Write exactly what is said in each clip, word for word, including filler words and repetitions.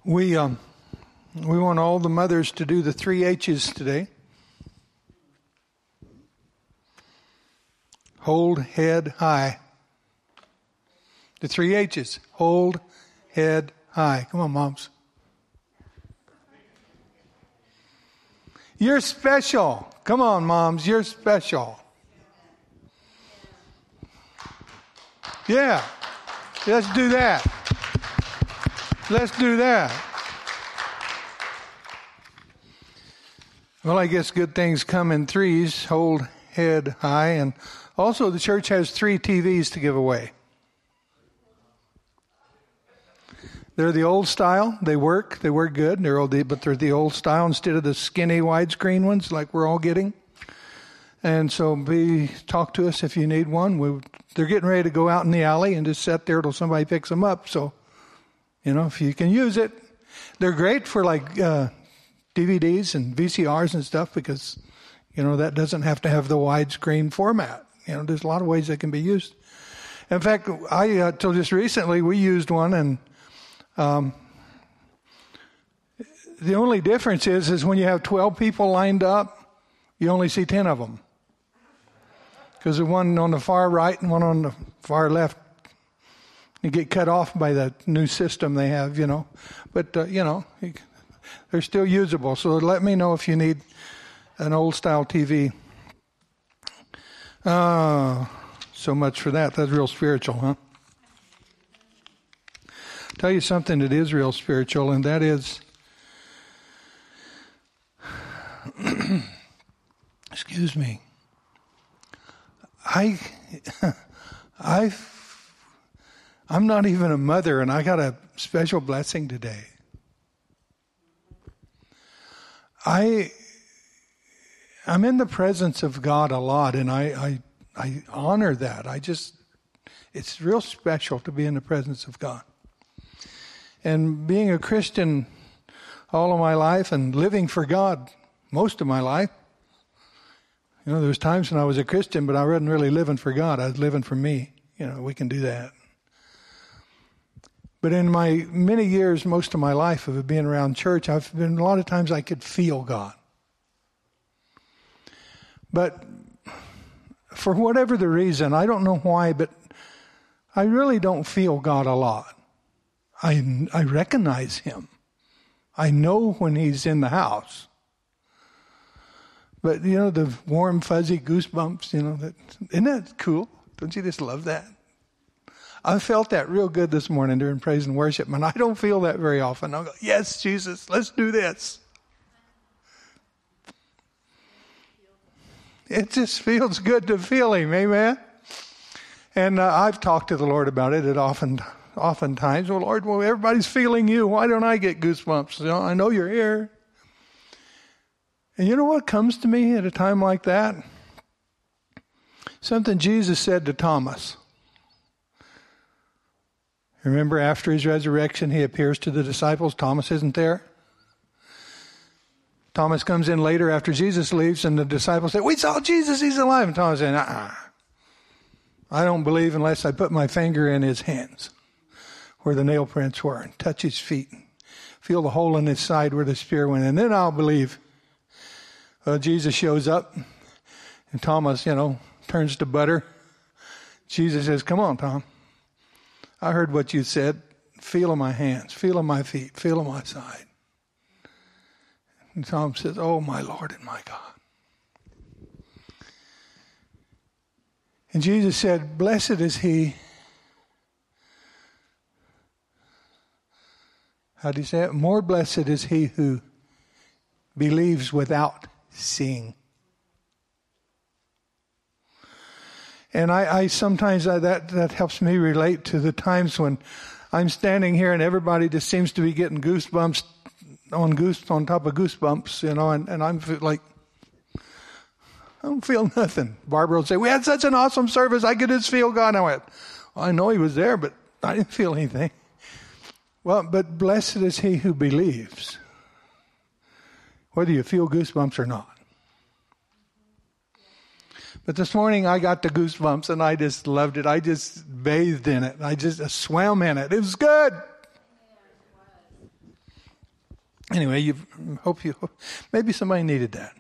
We um, we want all the mothers to do the three H's today. Hold head high. The three H's. Hold head high. Come on, moms. You're special. Come on, moms. You're special. Yeah. Let's do that. Let's do that. Well, I guess good things come in threes. Hold head high. And also the church has three T Vs to give away. They're the old style. They work. They work good. They're old, but they're the old style instead of the skinny widescreen ones like we're all getting. And so be talk to us if you need one. We, they're getting ready to go out in the alley and just sit there till somebody picks them up. So, you know, if you can use it. They're great for like uh, D V Ds and V C Rs and stuff because, you know, that doesn't have to have the widescreen format. You know, there's a lot of ways they can be used. In fact, I, uh, till just recently, we used one and Um, the only difference is, is when you have twelve people lined up, you only see ten of them. Because the one on the far right and one on the far left, you get cut off by the new system they have, you know. But, uh, you know, they're still usable. So let me know if you need an old-style T V. Uh, so much for that. That's real spiritual, huh? Tell you something that is real spiritual, and that is, excuse me, I, I, I'm not even a mother, and I got a special blessing today. I, I'm in the presence of God a lot, and I, I, I honor that. I just, it's real special to be in the presence of God. And being a Christian all of my life and living for God most of my life, you know, there was times when I was a Christian, but I wasn't really living for God. I was living for me. You know, we can do that. But in my many years, most of my life of being around church, I've been a lot of times I could feel God. But for whatever the reason, I don't know why, but I really don't feel God a lot. I, I recognize him. I know when he's in the house. But, you know, the warm, fuzzy goosebumps, you know, that, isn't that cool? Don't you just love that? I felt that real good this morning during praise and worship, and I don't feel that very often. I'll go, yes, Jesus, let's do this. It just feels good to feel him, amen? And uh, I've talked to the Lord about it. It often Oftentimes, well, Lord, well, everybody's feeling you. Why don't I get goosebumps? You know, I know you're here. And you know what comes to me at a time like that? Something Jesus said to Thomas. Remember, after his resurrection, he appears to the disciples. Thomas isn't there. Thomas comes in later after Jesus leaves, and the disciples say, we saw Jesus, he's alive. And Thomas said, uh-uh. I don't believe unless I put my finger in his hands, where the nail prints were, and touch his feet, and feel the hole in his side where the spear went, and then I'll believe. Well, Jesus shows up, and Thomas, you know, turns to butter. Jesus says, come on, Tom. I heard what you said. Feel in my hands, feel in my feet, feel in my side. And Tom says, oh, my Lord and my God. And Jesus said, blessed is he. How do you say it? More blessed is he who believes without seeing. And I, I sometimes I, that that helps me relate to the times when I'm standing here and everybody just seems to be getting goosebumps on goose on top of goosebumps, you know, and, and I'm like, I don't feel nothing. Barbara would say, we had such an awesome service, I could just feel God. And I went, well, I know he was there, but I didn't feel anything. Well, but blessed is he who believes, whether you feel goosebumps or not. But this morning I got the goosebumps and I just loved it. I just bathed in it. I just swam in it. It was good. Anyway, you hope you, maybe somebody needed that.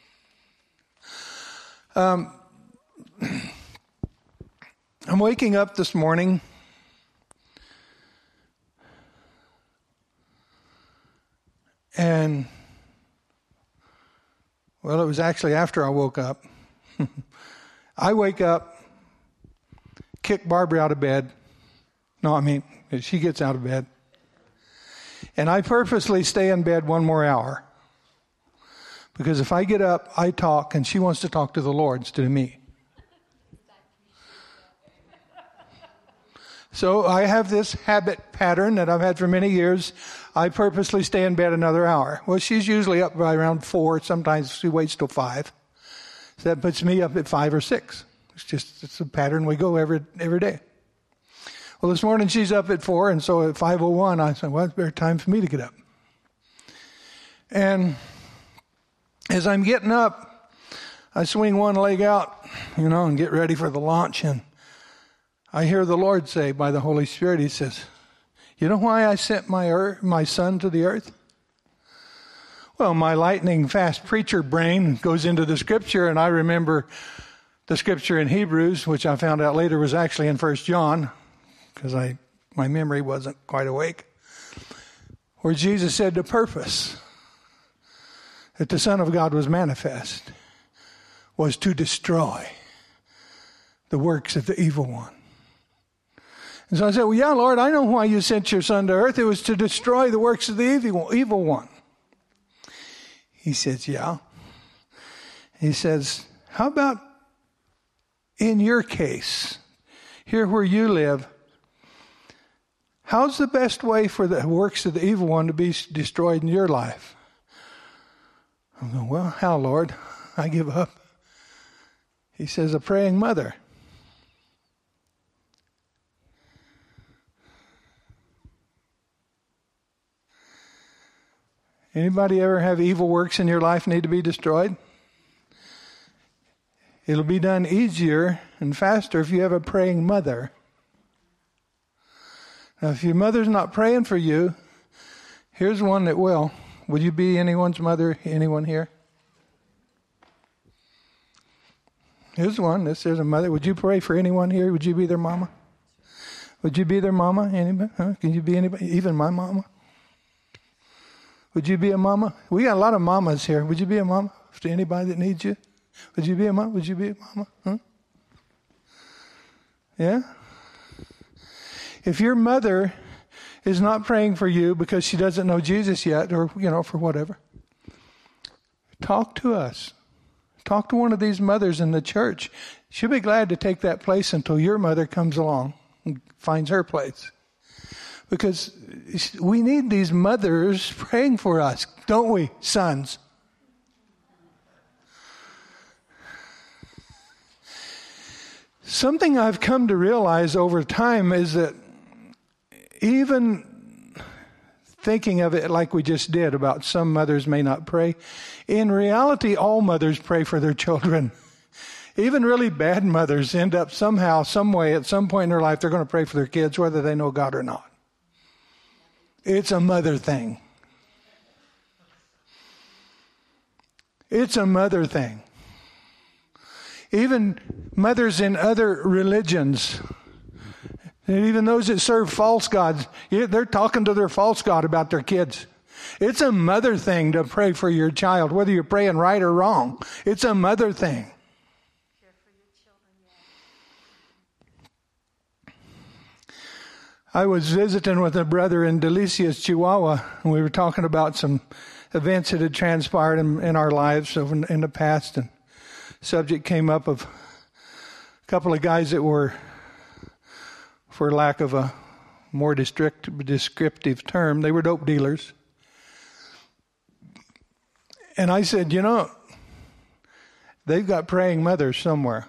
Um, I'm waking up this morning and, well, it was actually after I woke up. I wake up, kick Barbara out of bed. No, I mean, she gets out of bed. And I purposely stay in bed one more hour. Because if I get up, I talk, and she wants to talk to the Lord instead of me. So I have this habit pattern that I've had for many years. I purposely stay in bed another hour. Well, she's usually up by around four. Sometimes she waits till five. So that puts me up at five or six. It's just, it's a pattern we go every every day. Well, this morning she's up at four, and so at five oh one, I said, well, it's better time for me to get up. And as I'm getting up, I swing one leg out, you know, and get ready for the launch, and I hear the Lord say by the Holy Spirit, He says, you know why I sent my earth, my son to the earth? Well, my lightning fast preacher brain goes into the scripture, and I remember the scripture in Hebrews, which I found out later was actually in First John, because I my memory wasn't quite awake, where Jesus said the purpose that the Son of God was manifest was to destroy the works of the evil one. And so I said, well, yeah, Lord, I know why you sent your son to earth. It was to destroy the works of the evil, evil one. He says, yeah. He says, how about in your case, here where you live, how's the best way for the works of the evil one to be destroyed in your life? I'm going, well, how, Lord? I give up. He says, a praying mother. Anybody ever have evil works in your life need to be destroyed? It'll be done easier and faster if you have a praying mother. Now, if your mother's not praying for you, here's one that will. Would you be anyone's mother, anyone here? Here's one. This is a mother. Would you pray for anyone here? Would you be their mama? Would you be their mama? Anybody? Huh? Can you be anybody? Even my mama? Would you be a mama? We got a lot of mamas here. Would you be a mama to anybody that needs you? Would you be a mama? Would you be a mama? Huh? Yeah? If your mother is not praying for you because she doesn't know Jesus yet, or, you know, for whatever, talk to us. Talk to one of these mothers in the church. She'll be glad to take that place until your mother comes along and finds her place. Because we need these mothers praying for us, don't we, sons? Something I've come to realize over time is that even thinking of it like we just did about some mothers may not pray, in reality, all mothers pray for their children. Even really bad mothers end up somehow, some way, at some point in their life, they're going to pray for their kids, whether they know God or not. It's a mother thing. It's a mother thing. Even mothers in other religions, and even those that serve false gods, they're talking to their false god about their kids. It's a mother thing to pray for your child, whether you're praying right or wrong. It's a mother thing. I was visiting with a brother in Delicias, Chihuahua, and we were talking about some events that had transpired in, in our lives in, in the past, and subject came up of a couple of guys that were, for lack of a more descriptive term, they were dope dealers. And I said, you know, they've got praying mothers somewhere.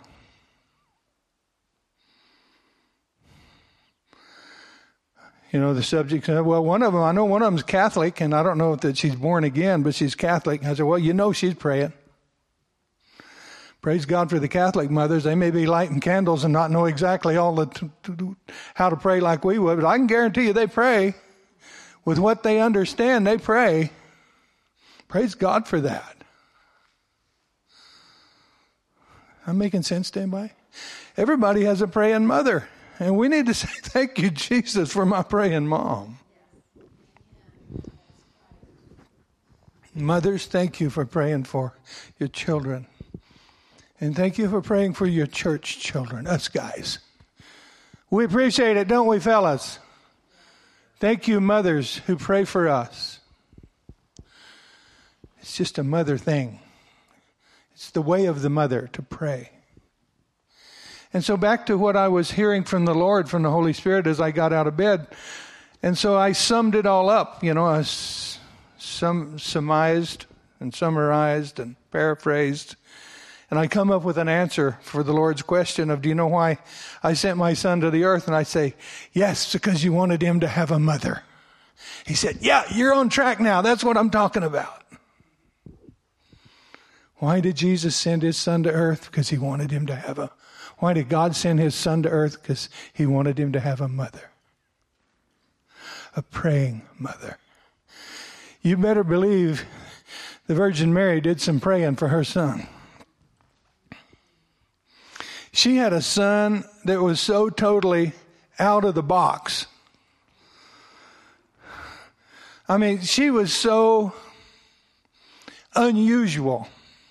You know, the subject said, well, one of them, I know one of them's Catholic, and I don't know that she's born again, but she's Catholic. And I said, well, you know she's praying. Praise God for the Catholic mothers. They may be lighting candles and not know exactly all the t- t- how to pray like we would, but I can guarantee you they pray. With what they understand, they pray. Praise God for that. I'm making sense to anybody? Everybody has a praying mother. And we need to say, thank you, Jesus, for my praying mom. Mothers, thank you for praying for your children. And thank you for praying for your church children, us guys. We appreciate it, don't we, fellas? Thank you, mothers who pray for us. It's just a mother thing. It's the way of the mother to pray. And so back to what I was hearing from the Lord, from the Holy Spirit as I got out of bed. And so I summed it all up, you know, I sum, surmised and summarized and paraphrased. And I come up with an answer for the Lord's question of, do you know why I sent my son to the earth? And I say, yes, because you wanted him to have a mother. He said, yeah, you're on track now. That's what I'm talking about. Why did Jesus send his son to earth? Because he wanted him to have a, why did God send his son to earth? Because he wanted him to have a mother. A praying mother. You better believe the Virgin Mary did some praying for her son. She had a son that was so totally out of the box. I mean, she was so unusual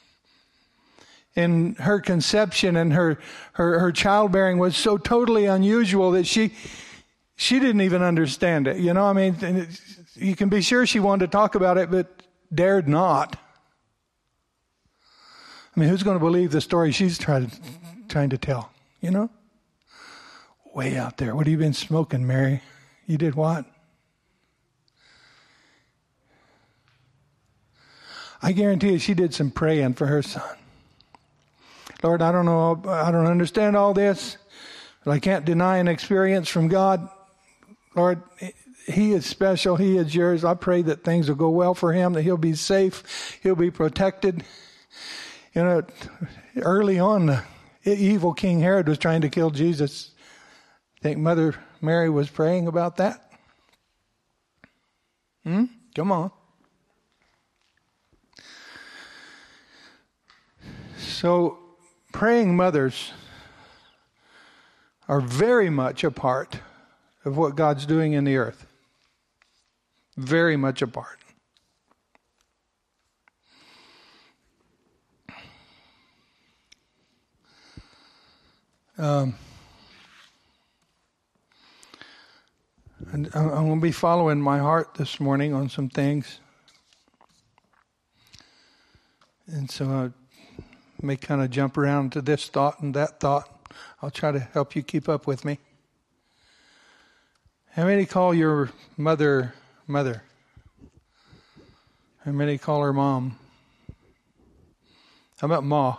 in her conception, and her, her, her childbearing was so totally unusual that she she didn't even understand it. You know, I mean, it, you can be sure she wanted to talk about it, but dared not. I mean, who's going to believe the story she's trying to trying to tell, you know? Way out there. What have you been smoking, Mary? You did what? I guarantee you she did some praying for her son. Lord, I don't know, I don't understand all this, but I can't deny an experience from God. Lord, he is special. He is yours. I pray that things will go well for him, that he'll be safe. He'll be protected. You know, early on, the evil King Herod was trying to kill Jesus. I think Mother Mary was praying about that. Hmm? Come on. So, praying mothers are very much a part of what God's doing in the earth. Very much a part. Um, and I'm going to be following my heart this morning on some things. And so I may kind of jump around to this thought and that thought. I'll try to help you keep up with me. How many call your mother mother? How many call her mom? How about ma?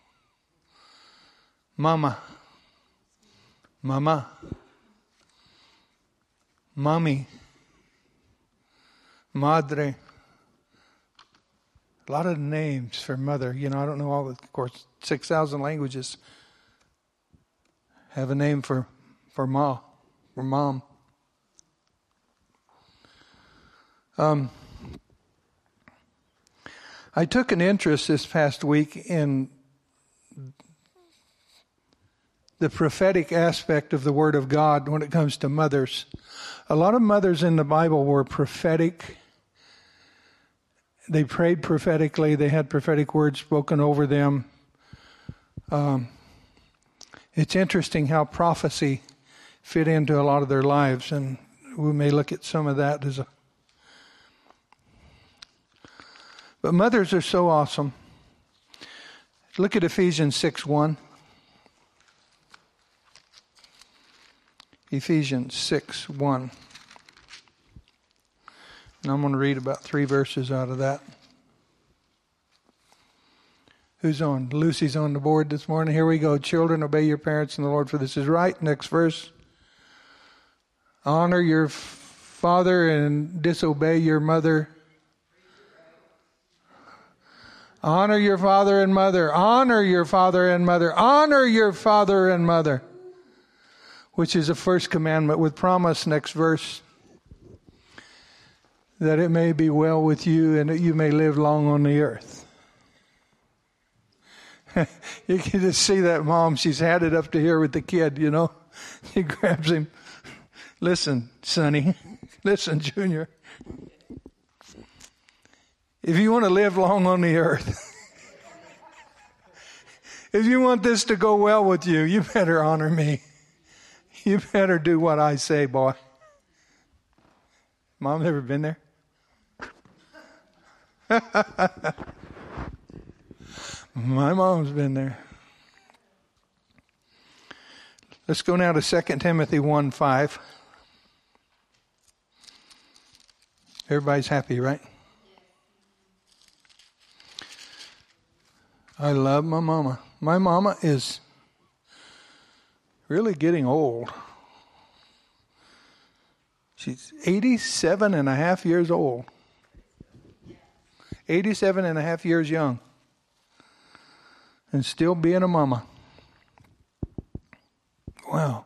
Mama. Mama. Mommy. Madre. A lot of names for mother. You know, I don't know all the, of course, six thousand languages have a name for, for ma, for mom. Um, I took an interest this past week in the prophetic aspect of the Word of God when it comes to mothers. A lot of mothers in the Bible were prophetic. They prayed prophetically. They had prophetic words spoken over them. Um, it's interesting how prophecy fit into a lot of their lives, and we may look at some of that as a... But mothers are so awesome. Look at Ephesians six one. Ephesians six one. And I'm going to read about three verses out of that. Who's on? Lucy's on the board this morning. Here we go. Children, obey your parents in the Lord, for this is right. Next verse. Honor your father and disobey your mother. Honor your father and mother. Honor your father and mother. Honor your father and mother. Which is a first commandment with promise. Next verse. that it may be well with you and that you may live long on the earth. You can just see that mom, she's had it up to here with the kid, you know. She grabs him. Listen, Sonny. Listen, Junior. If you want to live long on the earth, if you want this to go well with you, you better honor me. You better do what I say, boy. Mom, ever been there? My mom's been there. Let's go now to Second Timothy one five. Everybody's happy, right? I love my mama. My mama is really getting old. She's eighty-seven and a half years old. eighty-seven and a half years young. And still being a mama. Wow.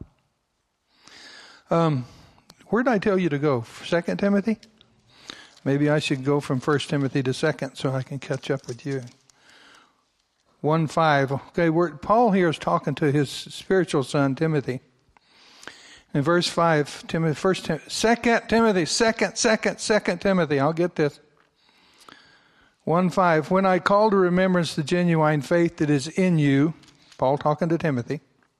Um, where did I tell you to go? Second Timothy? Maybe I should go from First Timothy to Second so I can catch up with you. one five. Okay, we're, Paul here is talking to his spiritual son, Timothy. In verse five, Timothy, First Tim, Second Timothy, Second, Second, Second Timothy. I'll get this. one five. When I call to remembrance the genuine faith that is in you, Paul talking to Timothy.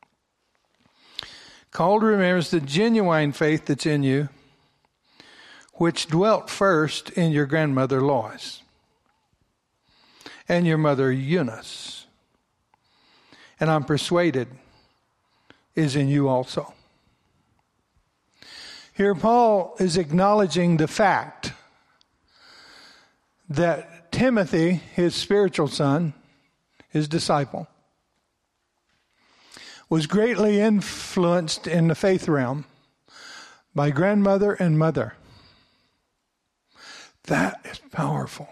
Call to remembrance the genuine faith that's in you, which dwelt first in your grandmother Lois and your mother Eunice, and I'm persuaded is in you also. Here Paul is acknowledging the fact that Timothy, his spiritual son, his disciple, was greatly influenced in the faith realm by grandmother and mother. That is powerful.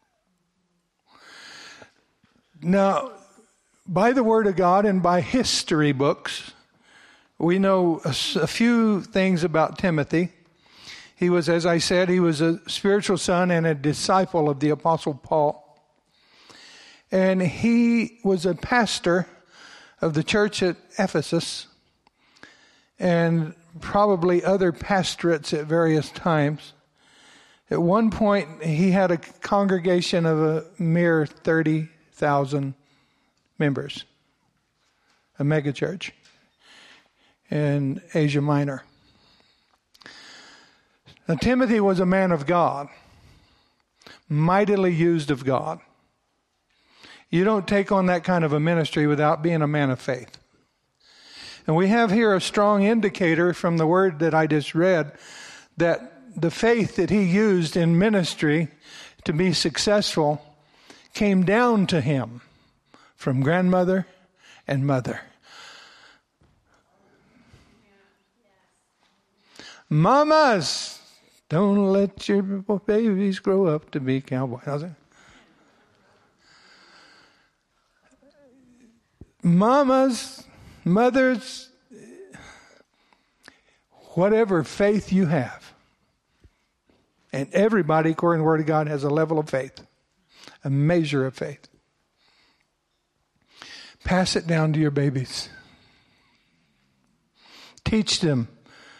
Now, by the Word of God and by history books, we know a, a few things about Timothy. He was, as I said, he was a spiritual son and a disciple of the Apostle Paul. And he was a pastor of the church at Ephesus and probably other pastorates at various times. At one point, he had a congregation of a mere thirty thousand members, a megachurch in Asia Minor. Now, Timothy was a man of God, mightily used of God. You don't take on that kind of a ministry without being a man of faith. And we have here a strong indicator from the word that I just read that the faith that he used in ministry to be successful came down to him from grandmother and mother. Mamas, don't let your babies grow up to be cowboys. How's it? Mamas, mothers, whatever faith you have. And everybody, according to the Word of God, has a level of faith, a measure of faith. Pass it down to your babies. Teach them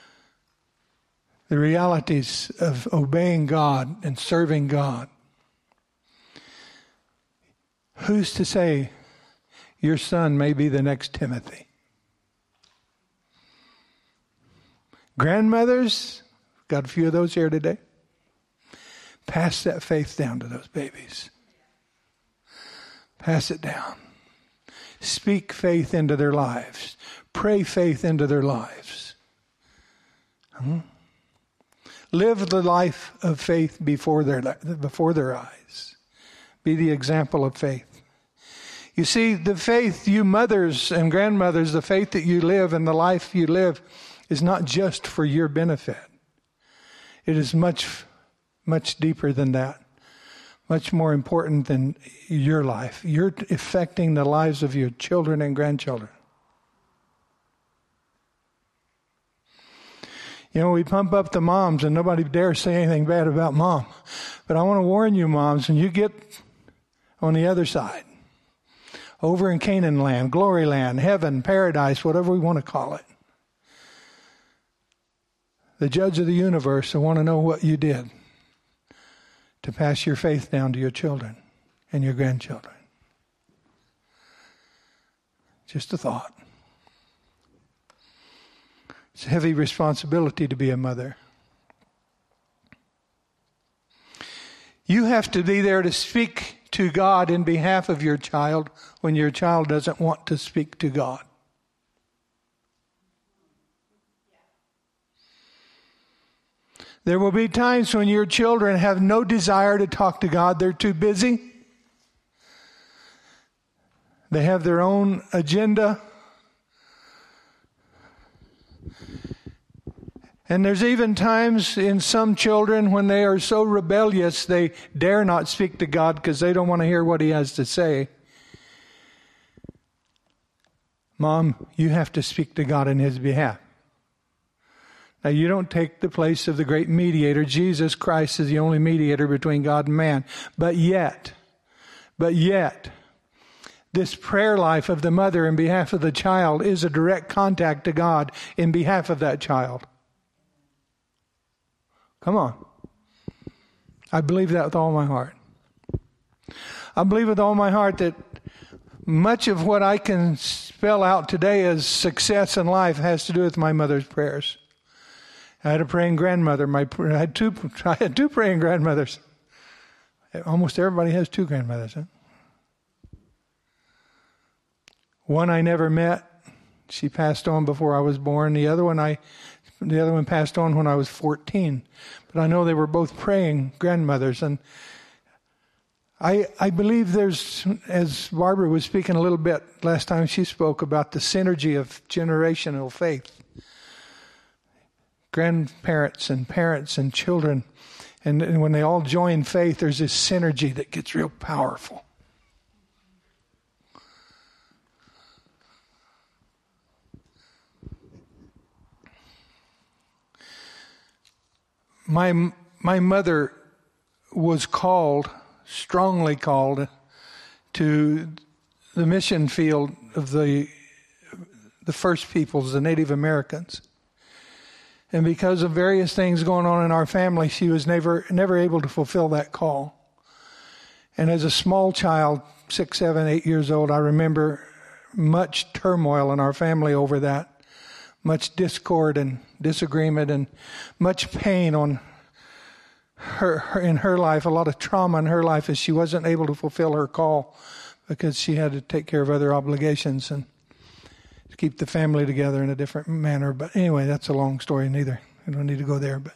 the realities of obeying God and serving God. Who's to say your son may be the next Timothy? Grandmothers, got a few of those here today. Pass that faith down to those babies. Pass it down. Speak faith into their lives. Pray faith into their lives. Hmm? Live the life of faith before their, before their eyes. Be the example of faith. You see, the faith you mothers and grandmothers, the faith that you live and the life you live is not just for your benefit. It is much, much deeper than that. Much more important than your life. You're affecting the lives of your children and grandchildren. You know, we pump up the moms and nobody dares say anything bad about mom. But I want to warn you, moms, when you get on the other side, over in Canaan land, glory land, heaven, paradise, whatever we want to call it, the judge of the universe will want to know what you did to pass your faith down to your children and your grandchildren. Just a thought. It's a heavy responsibility to be a mother. You have to be there to speak to God in behalf of your child when your child doesn't want to speak to God. There will be times when your children have no desire to talk to God. They're too busy. They have their own agenda. And there's even times in some children when they are so rebellious they dare not speak to God because they don't want to hear what He has to say. Mom, you have to speak to God in His behalf. Now, you don't take the place of the great mediator. Jesus Christ is the only mediator between God and man. But yet, but yet, this prayer life of the mother in behalf of the child is a direct contact to God in behalf of that child. Come on. I believe that with all my heart. I believe with all my heart that much of what I can spell out today as success in life has to do with my mother's prayers. I had a praying grandmother. My I had two. I had two praying grandmothers. Almost everybody has two grandmothers. Huh? One I never met. She passed on before I was born. The other one I, the other one passed on when I was fourteen. But I know they were both praying grandmothers, and I I believe there's, as Barbara was speaking a little bit last time she spoke about the synergy of generational faith. Grandparents and parents and children, and, and when they all join faith, there's this synergy that gets real powerful. My my mother was called, strongly called, to the mission field of the the first peoples, the Native Americans. And because of various things going on in our family, she was never never able to fulfill that call. And as a small child, six, seven, eight years old, I remember much turmoil in our family over that, much discord and disagreement, and much pain on her, her in her life, a lot of trauma in her life as she wasn't able to fulfill her call because she had to take care of other obligations and keep the family together in a different manner. But anyway, that's a long story. Neither I don't need to go there. But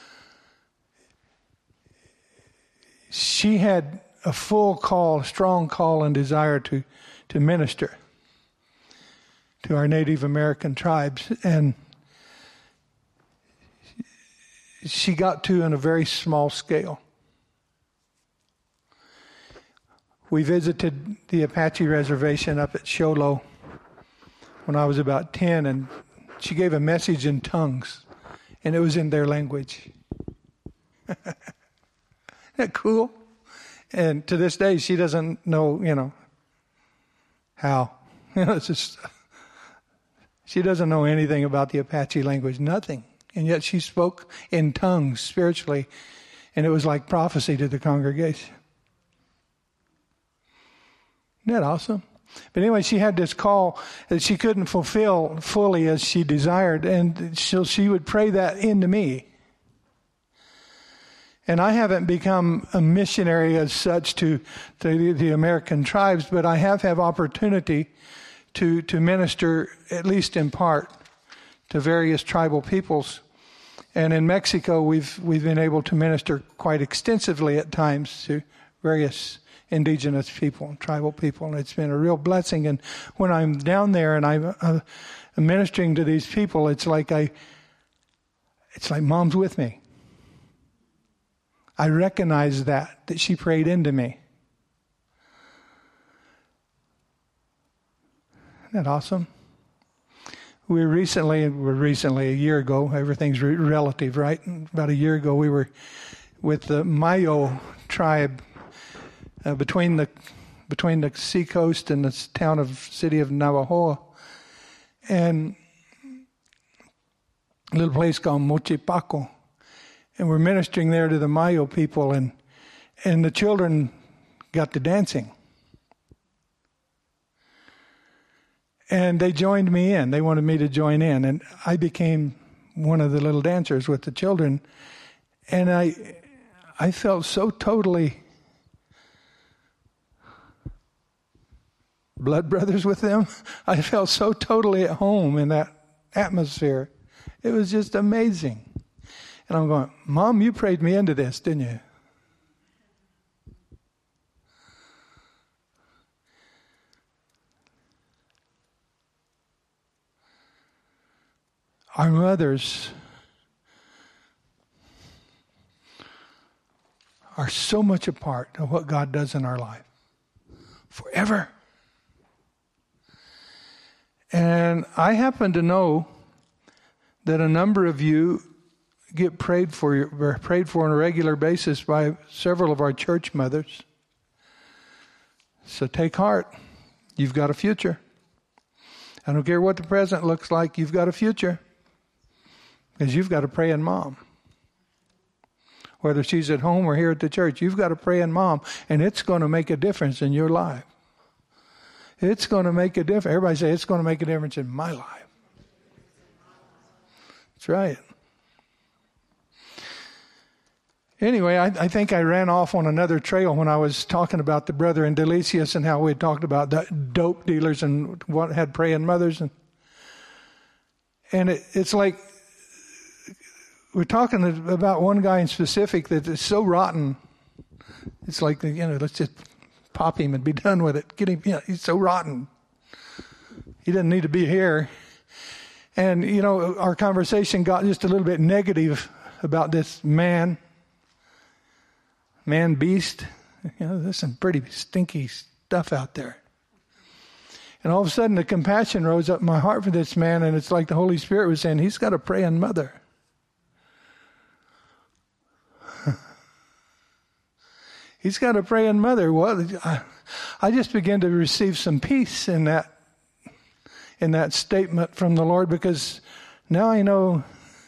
she had a full call, a strong call and desire to to minister to our Native American tribes, and she got to on a very small scale. We visited the Apache reservation up at Show Low when I was about ten, and she gave a message in tongues, and it was in their language. Isn't that cool? And to this day, she doesn't know, you know, how. You know, it's just, she doesn't know anything about the Apache language, nothing. And yet she spoke in tongues spiritually, and it was like prophecy to the congregation. Isn't that awesome? But anyway, she had this call that she couldn't fulfill fully as she desired, and so she would pray that into me. And I haven't become a missionary as such to, to the, the American tribes, but I have had opportunity to, to minister, at least in part, to various tribal peoples. And in Mexico, we've we've been able to minister quite extensively at times to various indigenous people, tribal people, and it's been a real blessing. And when I'm down there and I'm, uh, I'm ministering to these people, it's like I, it's like Mom's with me. I recognize that, that she prayed into me. Isn't that awesome? We recently, well, recently, a year ago, everything's re- relative, right? About a year ago, we were with the Mayo tribe uh, between the between the seacoast and the town of city of Navajo, and a little place called Mochipaco, and we're ministering there to the Mayo people, and and the children got to dancing. And they joined me in. They wanted me to join in. And I became one of the little dancers with the children. And I I felt so totally blood brothers with them. I felt so totally at home in that atmosphere. It was just amazing. And I'm going, Mom, you prayed me into this, didn't you? Our mothers are so much a part of what God does in our life. Forever. And I happen to know that a number of you get prayed for, or prayed for on a regular basis by several of our church mothers. So take heart. You've got a future. I don't care what the present looks like, you've got a future. Because you've got a praying mom. Whether she's at home or here at the church, you've got a praying mom. And it's going to make a difference in your life. It's going to make a difference. Everybody say, it's going to make a difference in my life. That's right. Anyway, I, I think I ran off on another trail when I was talking about the brother in Delicious and how we had talked about the dope dealers and what had praying mothers. And, and it, it's like, we're talking about one guy in specific that is so rotten. It's like, you know, let's just pop him and be done with it. Get him, you know, he's so rotten. He doesn't need to be here. And, you know, our conversation got just a little bit negative about this man, man beast. You know, there's some pretty stinky stuff out there. And all of a sudden the compassion rose up in my heart for this man, and it's like the Holy Spirit was saying, he's got a praying mother. He's got a praying mother. Well, I, I just began to receive some peace in that, in that statement from the Lord, because now I know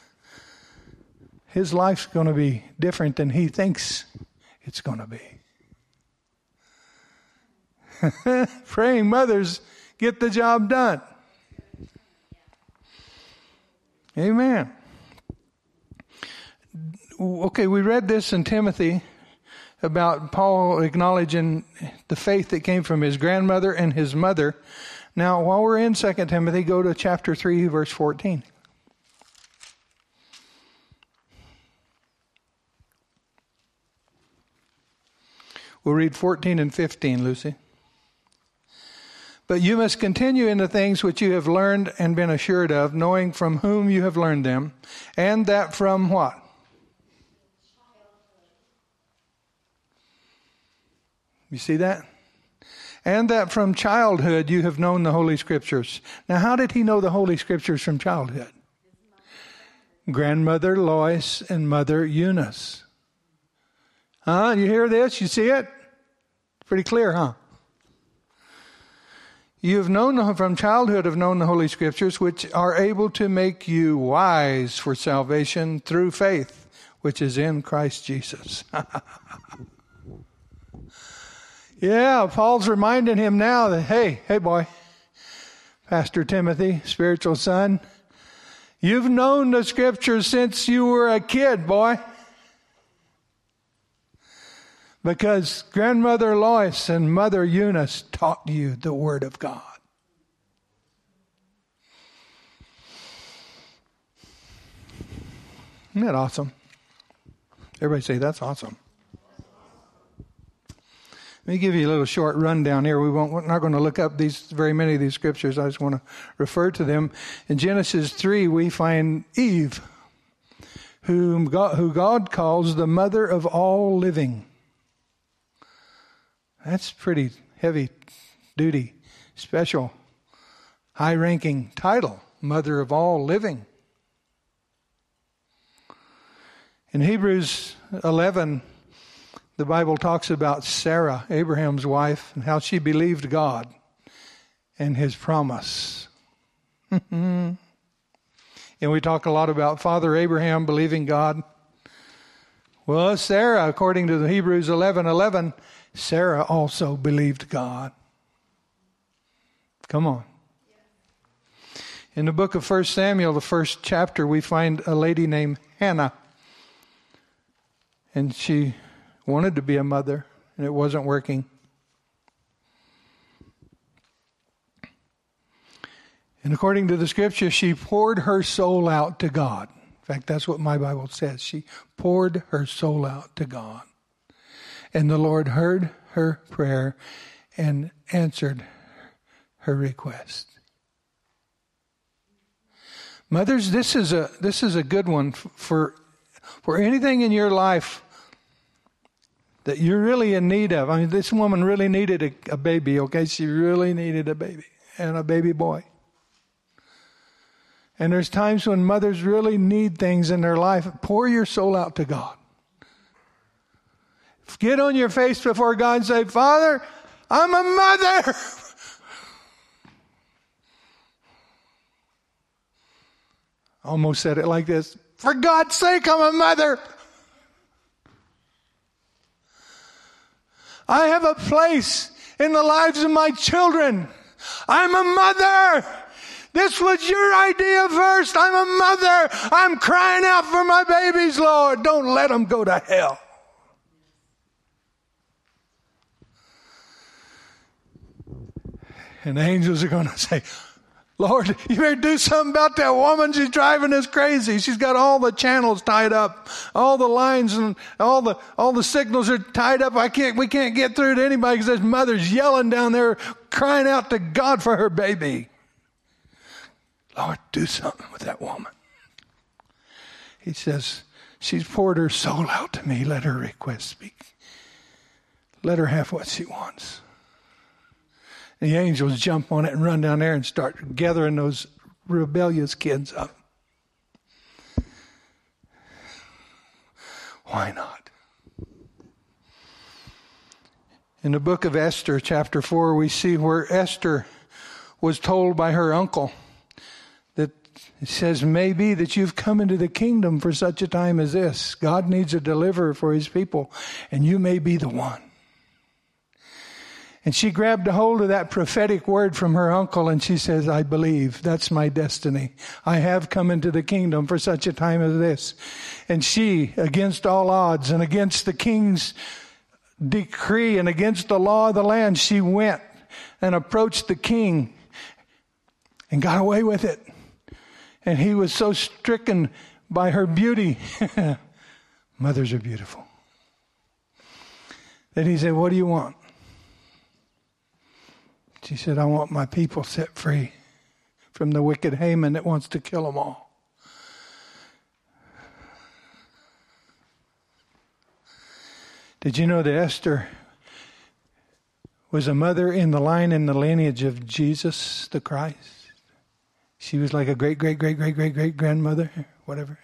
his life's going to be different than he thinks it's going to be. Praying mothers get the job done. Amen. Okay, we read this in Timothy about Paul acknowledging the faith that came from his grandmother and his mother. Now, while we're in Second Timothy, go to chapter three, verse fourteen. We'll read fourteen and fifteen, Lucy. But you must continue in the things which you have learned and been assured of, knowing from whom you have learned them, and that from what? You see that? And that from childhood you have known the Holy Scriptures. Now, how did he know the Holy Scriptures from childhood? Grandmother Lois and Mother Eunice. Huh? You hear this? You see it? Pretty clear, huh? You have known from childhood have known the Holy Scriptures, which are able to make you wise for salvation through faith, which is in Christ Jesus. Yeah, Paul's reminding him now that, hey, hey boy, Pastor Timothy, spiritual son, you've known the Scriptures since you were a kid, boy. Because Grandmother Lois and Mother Eunice taught you the Word of God. Isn't that awesome? Everybody say, that's awesome. Let me give you a little short rundown here. We won't, we're not going to look up these very many of these scriptures. I just want to refer to them. In Genesis three, we find Eve, whom God, who God calls the mother of all living. That's pretty heavy duty, special, high-ranking title. mother of all living. In Hebrews eleven, the Bible talks about Sarah, Abraham's wife, and how she believed God and his promise. And we talk a lot about Father Abraham believing God. Well, Sarah, according to the Hebrews eleven eleven, Sarah also believed God. Come on. In the book of First Samuel, the first chapter, we find a lady named Hannah. And she wanted to be a mother, and it wasn't working. And according to the scripture, she poured her soul out to God. In fact, that's what my Bible says. She poured her soul out to God. And the Lord heard her prayer and answered her request. Mothers, this is a this is a good one for for anything in your life that you're really in need of. I mean, this woman really needed a, a baby, okay? She really needed a baby, and a baby boy. And there's times when mothers really need things in their life. Pour your soul out to God. Get on your face before God and say, Father, I'm a mother. Almost said it like this. For God's sake, I'm a mother. I have a place in the lives of my children. I'm a mother. This was your idea first. I'm a mother. I'm crying out for my babies, Lord. Don't let them go to hell. And the angels are going to say, Lord, you better do something about that woman. She's driving us crazy. She's got all the channels tied up, all the lines and all the all the signals are tied up. I can't. We can't get through to anybody because there's mothers yelling down there, crying out to God for her baby. Lord, do something with that woman. He says, she's poured her soul out to me. Let her request speak. Let her have what she wants. And the angels jump on it and run down there and start gathering those rebellious kids up. Why not? In the book of Esther, chapter four, we see where Esther was told by her uncle that it says, may be that you've come into the kingdom for such a time as this. God needs a deliverer for his people, and you may be the one. And she grabbed a hold of that prophetic word from her uncle and she says, I believe that's my destiny. I have come into the kingdom for such a time as this. And she, against all odds and against the king's decree and against the law of the land, she went and approached the king and got away with it. And he was so stricken by her beauty. Mothers are beautiful. Then he said, what do you want? She said, I want my people set free from the wicked Haman that wants to kill them all. Did you know that Esther was a mother in the line in the lineage of Jesus the Christ? She was like a great, great, great, great, great, great grandmother, whatever.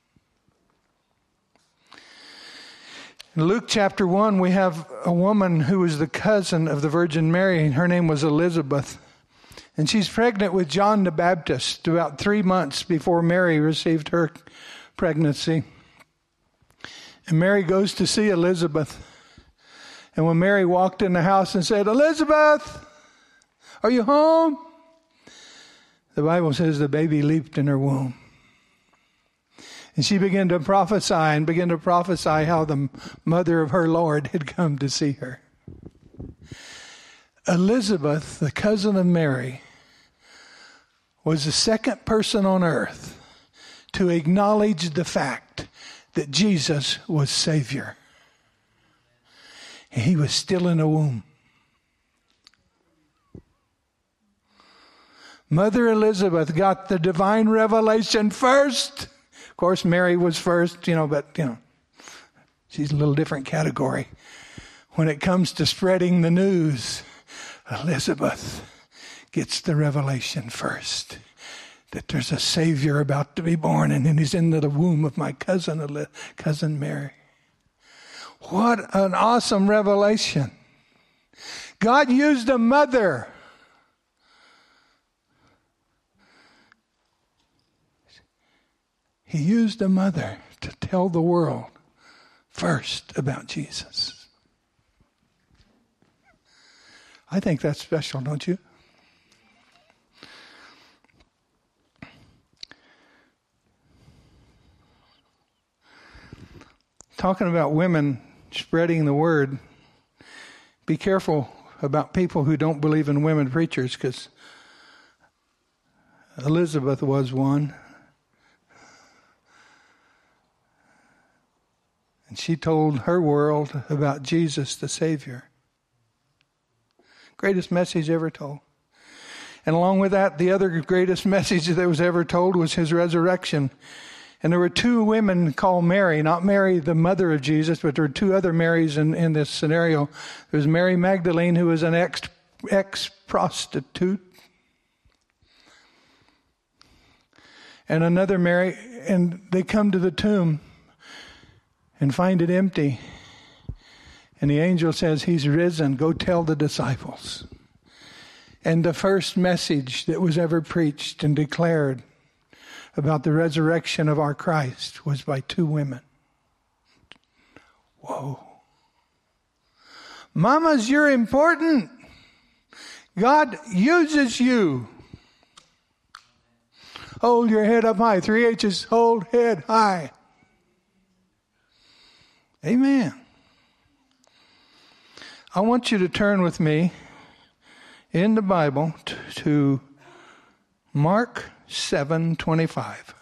In Luke chapter one, we have a woman who was the cousin of the Virgin Mary, and her name was Elizabeth. And she's pregnant with John the Baptist about three months before Mary received her pregnancy. And Mary goes to see Elizabeth. And when Mary walked in the house and said, Elizabeth, are you home? The Bible says the baby leaped in her womb. And she began to prophesy and began to prophesy how the mother of her Lord had come to see her. Elizabeth, the cousin of Mary, was the second person on earth to acknowledge the fact that Jesus was Savior. And he was still in the womb. Mother Elizabeth got the divine revelation first. Of course, Mary was first, you know, but, you know, she's a little different category. When it comes to spreading the news, Elizabeth gets the revelation first that there's a Savior about to be born, and then he's in the womb of my cousin, cousin Mary. What an awesome revelation. God used a mother. He used a mother to tell the world first about Jesus. I think that's special, don't you? Talking about women spreading the word, be careful about people who don't believe in women preachers, because Elizabeth was one. And she told her world about Jesus the Savior. Greatest message ever told. And along with that, the other greatest message that was ever told was his resurrection. And there were two women called Mary, not Mary, the mother of Jesus, but there were two other Marys in, in this scenario. There was Mary Magdalene, who was an ex, ex-prostitute. And another Mary, and they come to the tomb and find it empty. And the angel says, he's risen, go tell the disciples. And the first message that was ever preached and declared about the resurrection of our Christ was by two women. Whoa. Mamas, you're important. God uses you. Hold your head up high. Three H's, hold head high. Amen. I want you to turn with me in the Bible t- to Mark seven twenty-five.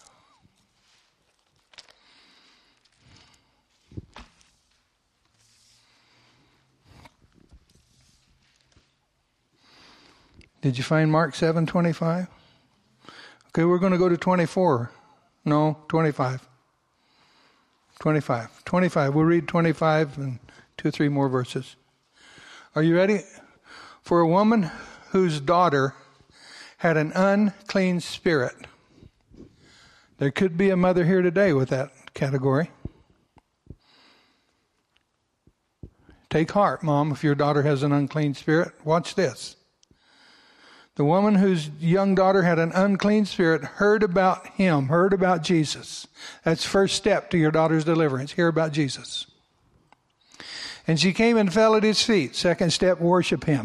Did you find Mark seven twenty-five? Okay, we're going to go to twenty-four. No, twenty-five. twenty-five. twenty-five. We'll read twenty-five and two or three more verses. Are you ready? For a woman whose daughter had an unclean spirit. There could be a mother here today with that category. Take heart, Mom, if your daughter has an unclean spirit. Watch this. The woman whose young daughter had an unclean spirit heard about him, heard about Jesus. That's first step to your daughter's deliverance. Hear about Jesus. And she came and fell at his feet. Second step, worship him.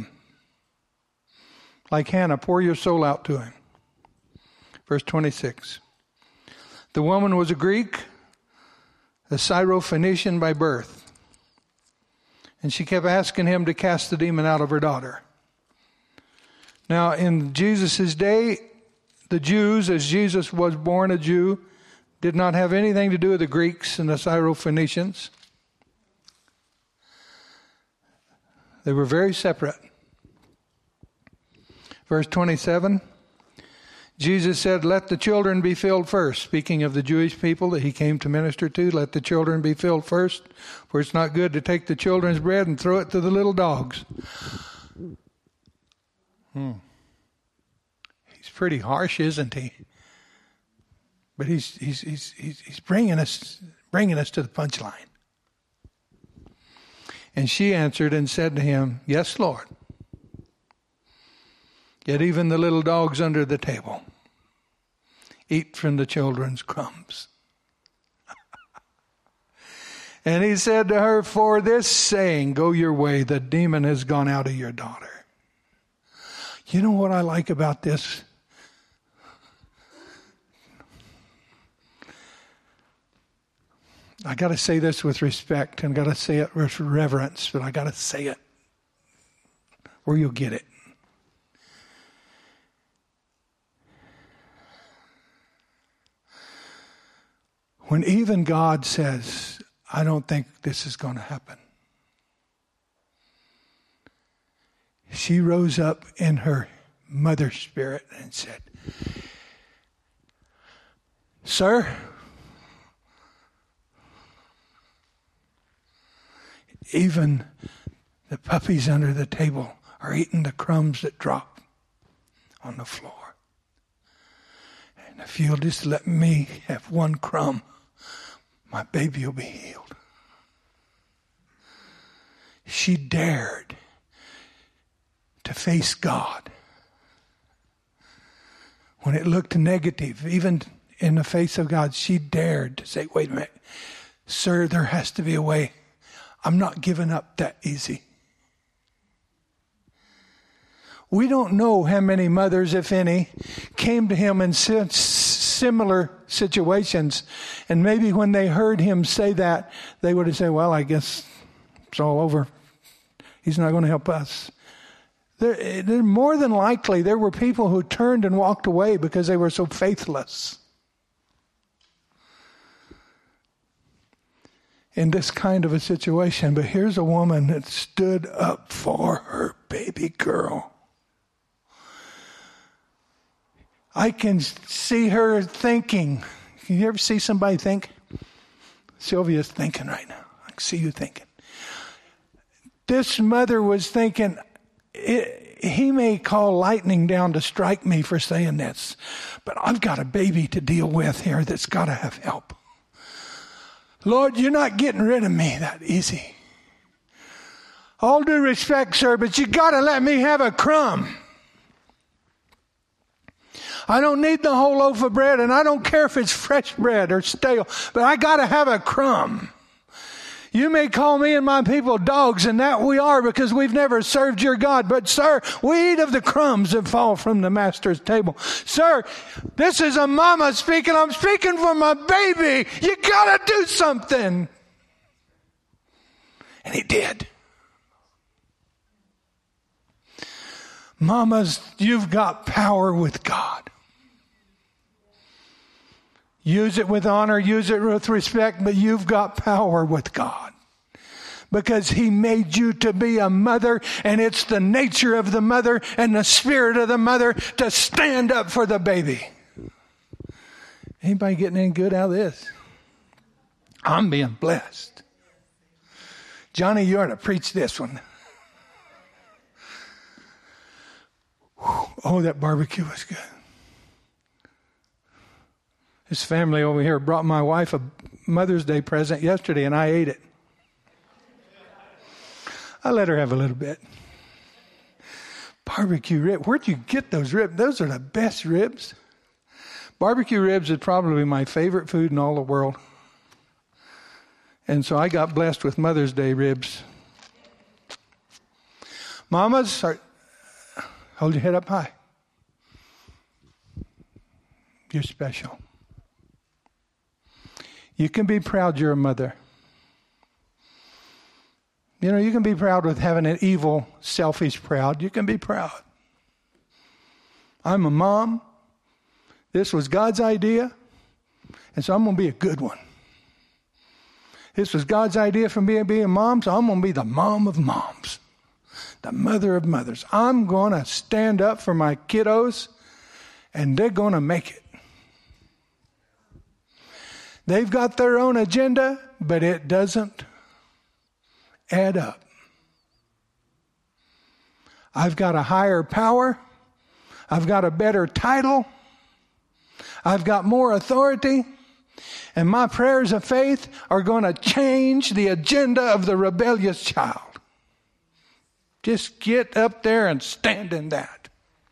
Like Hannah, pour your soul out to him. Verse twenty-six. The woman was a Greek, a Syrophoenician by birth. And she kept asking him to cast the demon out of her daughter. Now, in Jesus' day, the Jews, as Jesus was born a Jew, did not have anything to do with the Greeks and the Syrophoenicians. They were very separate. Verse twenty-seven, Jesus said, let the children be filled first. Speaking of the Jewish people that he came to minister to, let the children be filled first, for it's not good to take the children's bread and throw it to the little dogs. Hmm. He's pretty harsh, isn't he? But he's he's he's he's, he's bringing us bringing us to the punchline. And she answered and said to him, yes, Lord. Yet even the little dogs under the table eat from the children's crumbs. And he said to her, for this saying, go your way, the demon has gone out of your daughter. You know what I like about this? I got to say this with respect and got to say it with reverence, but I got to say it where you'll get it. When even God says, I don't think this is going to happen. She rose up in her mother spirit and said, sir, even the puppies under the table are eating the crumbs that drop on the floor. And if you'll just let me have one crumb, my baby will be healed. She dared to face God. When it looked negative, even in the face of God, she dared to say, wait a minute, sir, there has to be a way. I'm not giving up that easy. We don't know how many mothers, if any, came to him in similar situations. And maybe when they heard him say that, they would have said, well, I guess it's all over. He's not going to help us. There, there, more than likely, there were people who turned and walked away because they were so faithless. In this kind of a situation. But here's a woman that stood up for her baby girl. I can see her thinking. Can you ever see somebody think? Sylvia's thinking right now. I can see you thinking. This mother was thinking, he may call lightning down to strike me for saying this, but I've got a baby to deal with here that's got to have help. Lord, you're not getting rid of me that easy. All due respect, sir, but you got to let me have a crumb. I don't need the whole loaf of bread, and I don't care if it's fresh bread or stale, but I got to have a crumb. You may call me and my people dogs, and that we are because we've never served your God. But, sir, we eat of the crumbs that fall from the master's table. Sir, this is a mama speaking. I'm speaking for my baby. You got to do something. And he did. Mamas, you've got power with God. Use it with honor, use it with respect, but you've got power with God. Because he made you to be a mother, and it's the nature of the mother and the spirit of the mother to stand up for the baby. Anybody getting any good out of this? I'm being blessed. Johnny, you ought to preach this one. Oh, that barbecue was good. This family over here brought my wife a Mother's Day present yesterday, and I ate it. I let her have a little bit. Barbecue rib. Where'd you get those ribs? Those are the best ribs. Barbecue ribs is probably my favorite food in all the world. And so I got blessed with Mother's Day ribs. Mamas, are, hold your head up high. You're special. You can be proud you're a mother. You know, you can be proud with having an evil, selfish proud. You can be proud. I'm a mom. This was God's idea, and so I'm going to be a good one. This was God's idea for me to be a mom, so I'm going to be the mom of moms, the mother of mothers. I'm going to stand up for my kiddos, and they're going to make it. They've got their own agenda, but it doesn't add up. I've got a higher power. I've got a better title. I've got more authority. And my prayers of faith are going to change the agenda of the rebellious child. Just get up there and stand in that.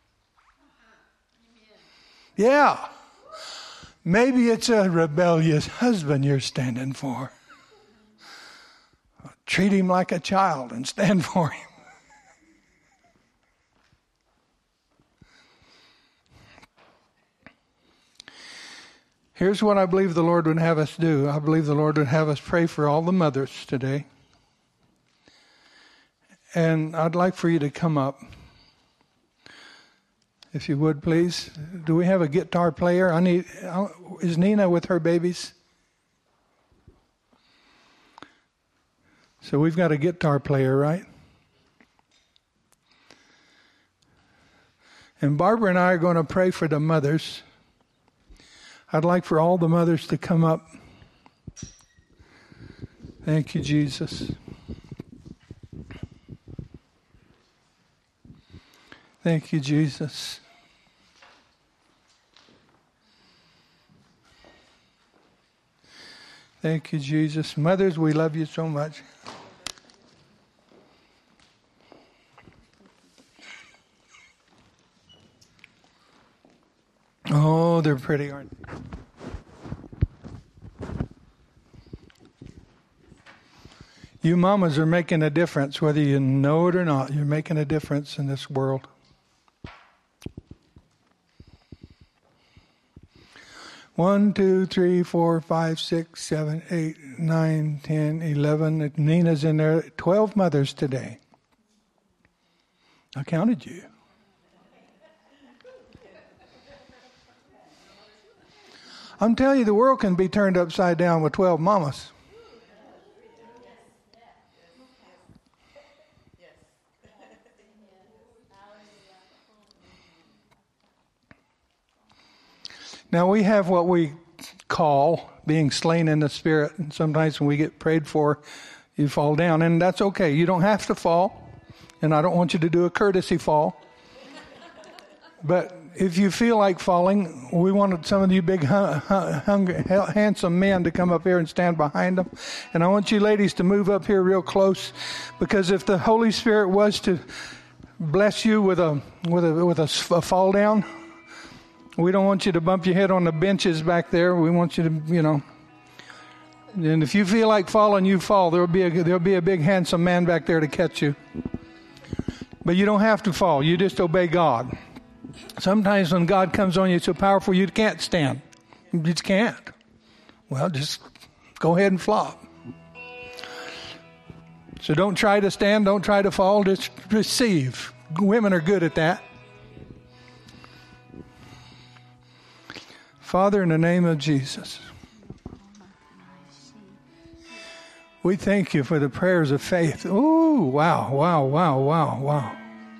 Yeah. Maybe it's a rebellious husband you're standing for. Treat him like a child and stand for him. Here's what I believe the Lord would have us do. I believe the Lord would have us pray for all the mothers today. And I'd like for you to come up. If you would, please. Do we have a guitar player? I need. Is Nina with her babies? So we've got a guitar player, right? And Barbara and I are going to pray for the mothers. I'd like for all the mothers to come up. Thank you, Jesus. Thank you, Jesus. Thank you, Jesus. Mothers, we love you so much. Oh, they're pretty, aren't they? You mamas are making a difference, whether you know it or not. You're making a difference in this world. One, two, three, four, five, six, seven, eight, nine, ten, eleven. Nina's in there. Twelve mothers today. I counted you. I'm telling you, the world can be turned upside down with twelve mamas. Now, we have what we call being slain in the Spirit. And sometimes when we get prayed for, you fall down. And that's okay. You don't have to fall. And I don't want you to do a courtesy fall. But if you feel like falling, we wanted some of you big, hungry, handsome men to come up here and stand behind them. And I want you ladies to move up here real close. Because if the Holy Spirit was to bless you with a, with a, with a, a fall down, we don't want you to bump your head on the benches back there. We want you to, you know. And if you feel like falling, you fall. There'll be a there'll be a big handsome man back there to catch you. But you don't have to fall. You just obey God. Sometimes when God comes on you so powerful you can't stand. You just can't. Well, just go ahead and flop. So don't try to stand. Don't try to fall. Just receive. Women are good at that. Father, in the name of Jesus, we thank you for the prayers of faith. Ooh, wow, wow, wow, wow, wow.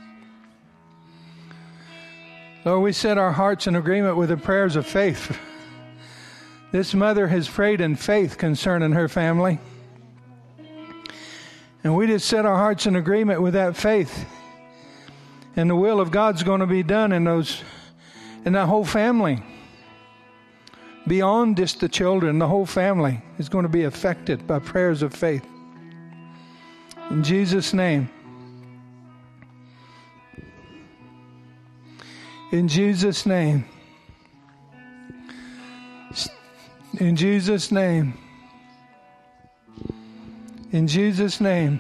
Lord, we set our hearts in agreement with the prayers of faith. This mother has prayed in faith concerning her family. And we just set our hearts in agreement with that faith. And the will of God's going to be done in those, in that whole family. Beyond just the children, the whole family is going to be affected by prayers of faith. In Jesus' name. In Jesus' name. In Jesus' name. In Jesus' name.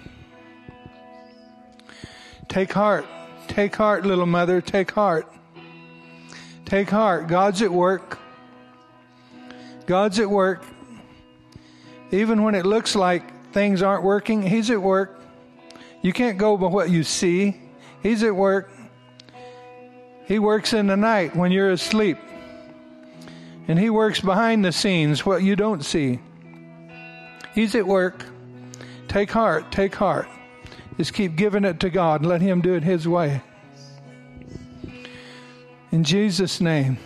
Take heart. Take heart, little mother. Take heart. Take heart. God's at work. God's at work. Even when it looks like things aren't working, He's at work. You can't go by what you see. He's at work. He works in the night when you're asleep. And He works behind the scenes, what you don't see. He's at work. Take heart, take heart. Just keep giving it to God and let Him do it His way. In Jesus' name.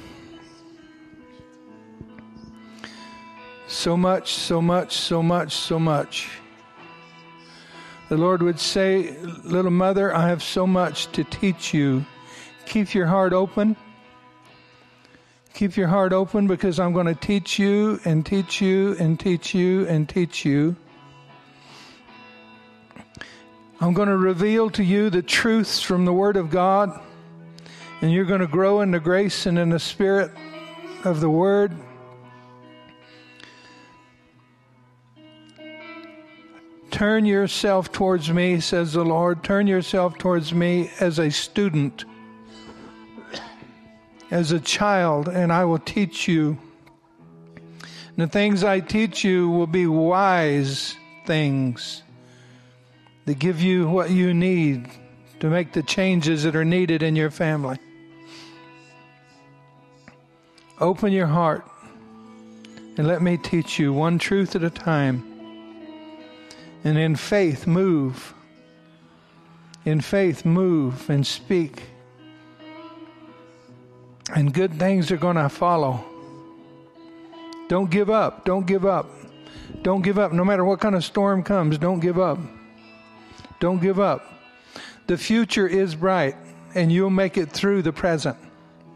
So much, so much, so much, so much. The Lord would say, little mother, I have so much to teach you. Keep your heart open. Keep your heart open because I'm going to teach you and teach you and teach you and teach you. I'm going to reveal to you the truths from the Word of God. And you're going to grow in the grace and in the Spirit of the Word. Turn yourself towards me, says the Lord. Turn yourself towards me as a student, as a child, and I will teach you. And the things I teach you will be wise things that give you what you need to make the changes that are needed in your family. Open your heart and let me teach you one truth at a time. And in faith, move. In faith, move and speak. And good things are going to follow. Don't give up. Don't give up. Don't give up. No matter what kind of storm comes, don't give up. Don't give up. The future is bright, and you'll make it through the present.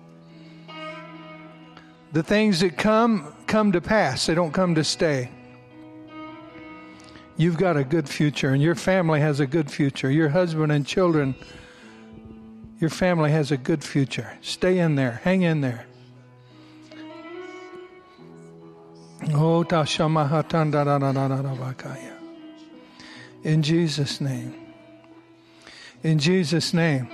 The things that come, come to pass. They don't come to stay. You've got a good future, and your family has a good future. Your husband and children, your family has a good future. Stay in there. Hang in there. Oh, in Jesus' name. In Jesus' name.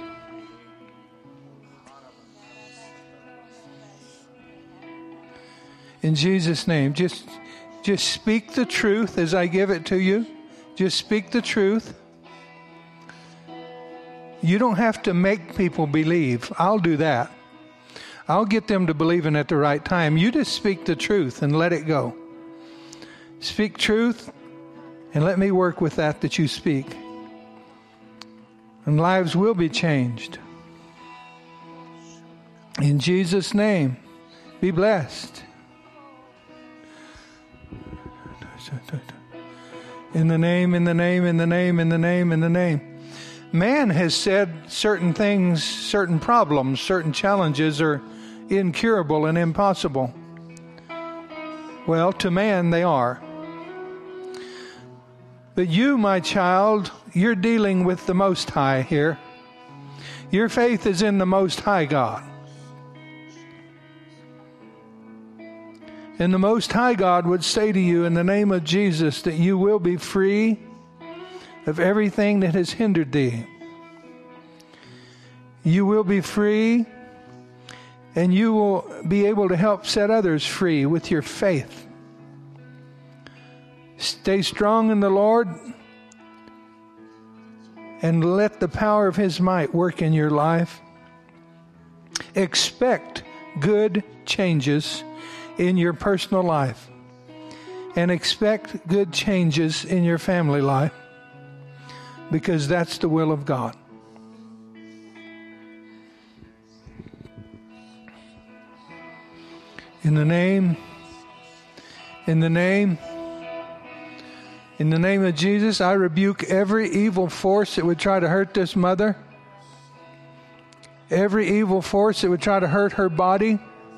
In Jesus' name. Just, just speak the truth as I give it to you. Just speak the truth. You don't have to make people believe. I'll do that. I'll get them to believe in at the right time. You just speak the truth and let it go. Speak truth and let me work with that that you speak. And lives will be changed. In Jesus' name, be blessed. In the name, in the name, in the name, in the name, in the name. Man has said certain things, certain problems, certain challenges are incurable and impossible. Well, to man they are. But you, my child, you're dealing with the Most High here. Your faith is in the Most High God. And the Most High God would say to you in the name of Jesus that you will be free of everything that has hindered thee. You will be free, and you will be able to help set others free with your faith. Stay strong in the Lord and let the power of His might work in your life. Expect good changes in your personal life, and expect good changes in your family life, because that's the will of God. In the name, in the name, in the name of Jesus, I rebuke every evil force that would try to hurt this mother. Every evil force that would try to hurt her body.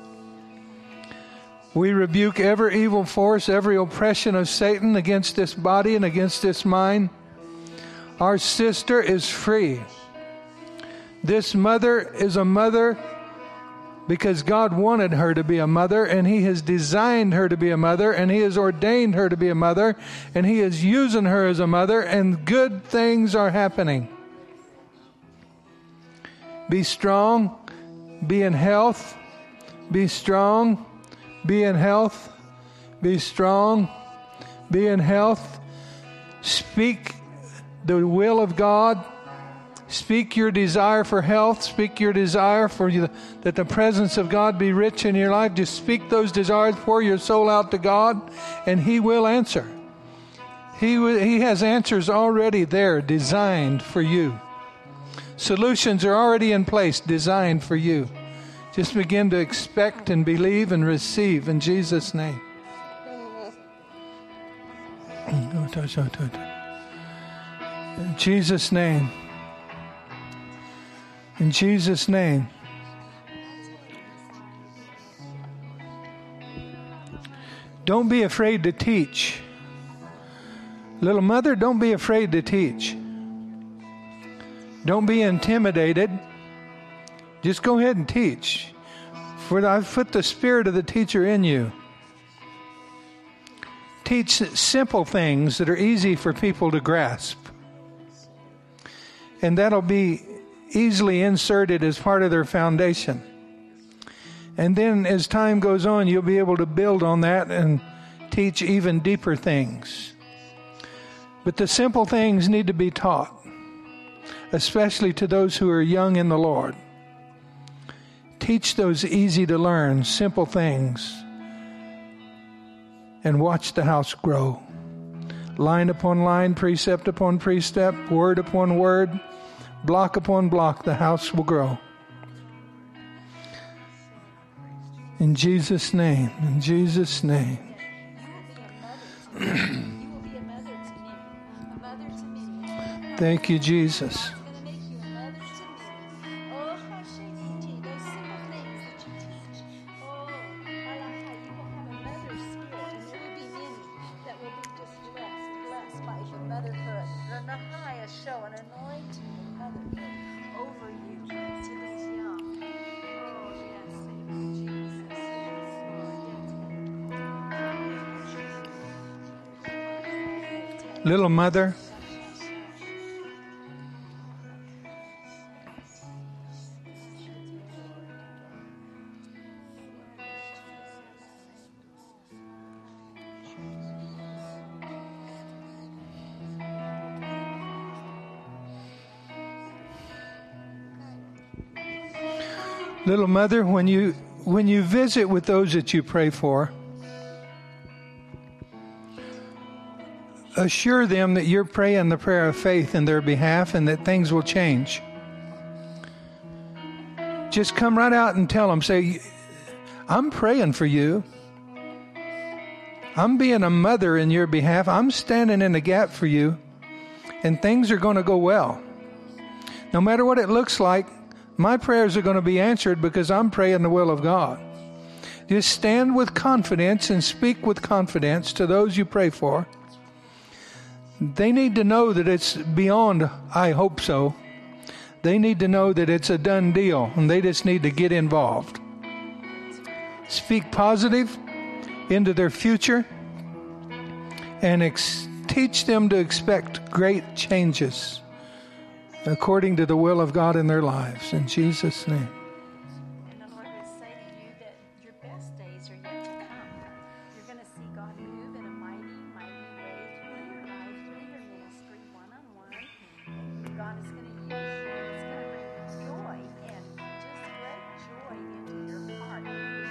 We rebuke every evil force, every oppression of Satan against this body and against this mind. Our sister is free. This mother is a mother because God wanted her to be a mother, and He has designed her to be a mother, and He has ordained her to be a mother, and He is using her as a mother, and good things are happening. Be strong, be in health, be strong, be in health, be strong, be in health. Speak the will of God. Speak your desire for health. Speak your desire for you, that the presence of God be rich in your life. Just speak those desires. Pour your soul out to God, and He will answer. He, he has answers already there, designed for you. Solutions are already in place, designed for you. Just begin to expect and believe and receive in Jesus' name. In Jesus' name. In Jesus' name. Don't be afraid to teach. Little mother, don't be afraid to teach. Don't be intimidated. Just go ahead and teach. For I've put the spirit of the teacher in you. Teach simple things that are easy for people to grasp. And that'll be easily inserted as part of their foundation. And then as time goes on, you'll be able to build on that and teach even deeper things. But the simple things need to be taught, especially to those who are young in the Lord. Teach those easy to learn, simple things, and watch the house grow. Line upon line, precept upon precept, word upon word, block upon block, the house will grow. In Jesus' name, in Jesus' name. Thank you, Jesus. By show an anointing of motherhood over you to these young. Oh, yes, thank you, Jesus. Yes, Lord. Little mother, little mother, when you when you visit with those that you pray for, assure them that you're praying the prayer of faith in their behalf and that things will change. Just come right out and tell them, say, I'm praying for you. I'm being a mother in your behalf. I'm standing in the gap for you, and things are going to go well. No matter what it looks like, my prayers are going to be answered because I'm praying the will of God. Just stand with confidence and speak with confidence to those you pray for. They need to know that it's beyond, I hope so. They need to know that it's a done deal, and they just need to get involved. Speak positive into their future and ex- teach them to expect great changes according to the will of God in their lives. In Jesus' name. And the Lord would say to you that your best days are yet to come. You're going to see God move in a mighty, mighty way through your life, through your ministry, one-on-one. And God is going to use you. It's going to bring joy and just great joy into your heart.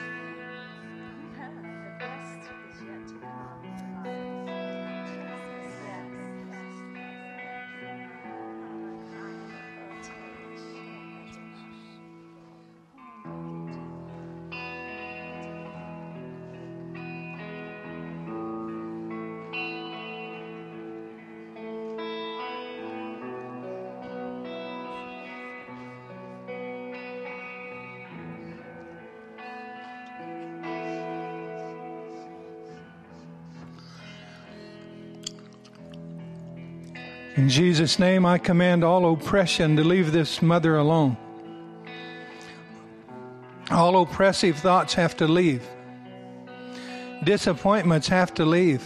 The best is yet to come. Yes, yes. In Jesus' name, I command all oppression to leave this mother alone. All oppressive thoughts have to leave. Disappointments have to leave.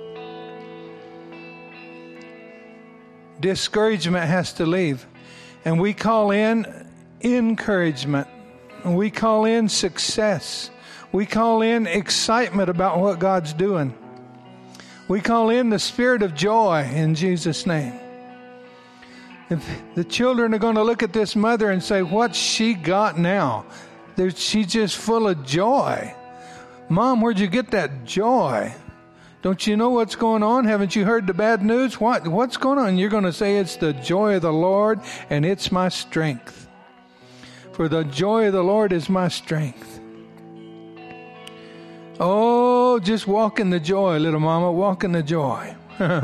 Discouragement has to leave. And we call in encouragement. We call in success. We call in excitement about what God's doing. We call in the spirit of joy in Jesus' name. If the children are going to look at this mother and say, what's she got now? She's just full of joy. Mom, where'd you get that joy? Don't you know what's going on? Haven't you heard the bad news? What? What's going on? You're going to say it's the joy of the Lord and it's my strength. For the joy of the Lord is my strength. Oh, just walk in the joy, little mama. Walk in the joy.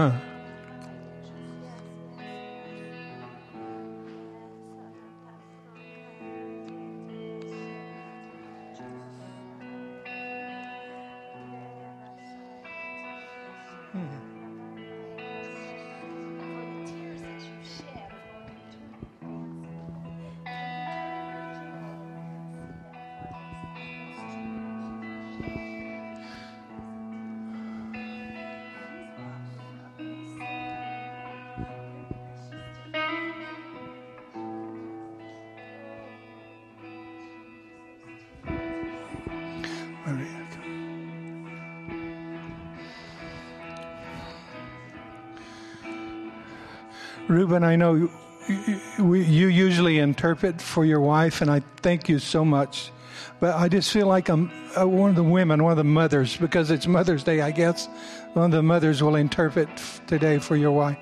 Reuben, I know you, you usually interpret for your wife, and I thank you so much. But I just feel like I'm uh, one of the women, one of the mothers, because it's Mother's Day, I guess. One of the mothers will interpret today for your wife.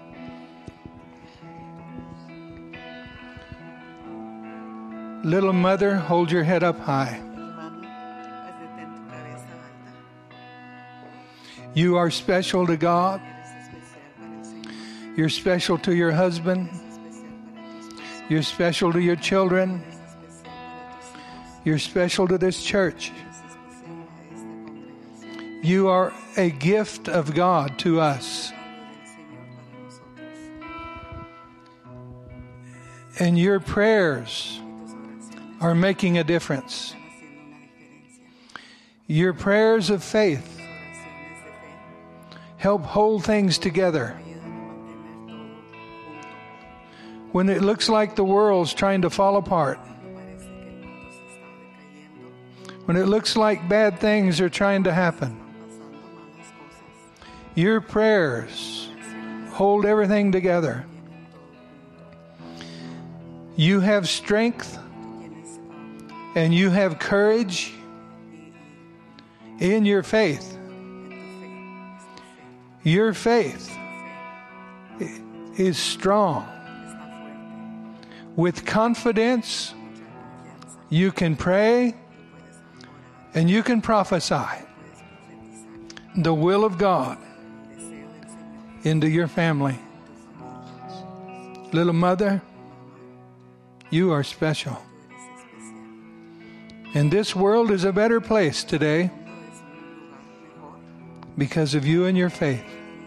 Little mother, hold your head up high. You are special to God. You're special to your husband. You're special to your children. You're special to this church. You are a gift of God to us. And your prayers are making a difference. Your prayers of faith help hold things together. When it looks like the world's trying to fall apart, when it looks like bad things are trying to happen, your prayers hold everything together. You have strength and you have courage in your faith. Your faith is strong. With confidence, you can pray and you can prophesy the will of God into your family. Little mother, you are special. And this world is a better place today because of you and your faith.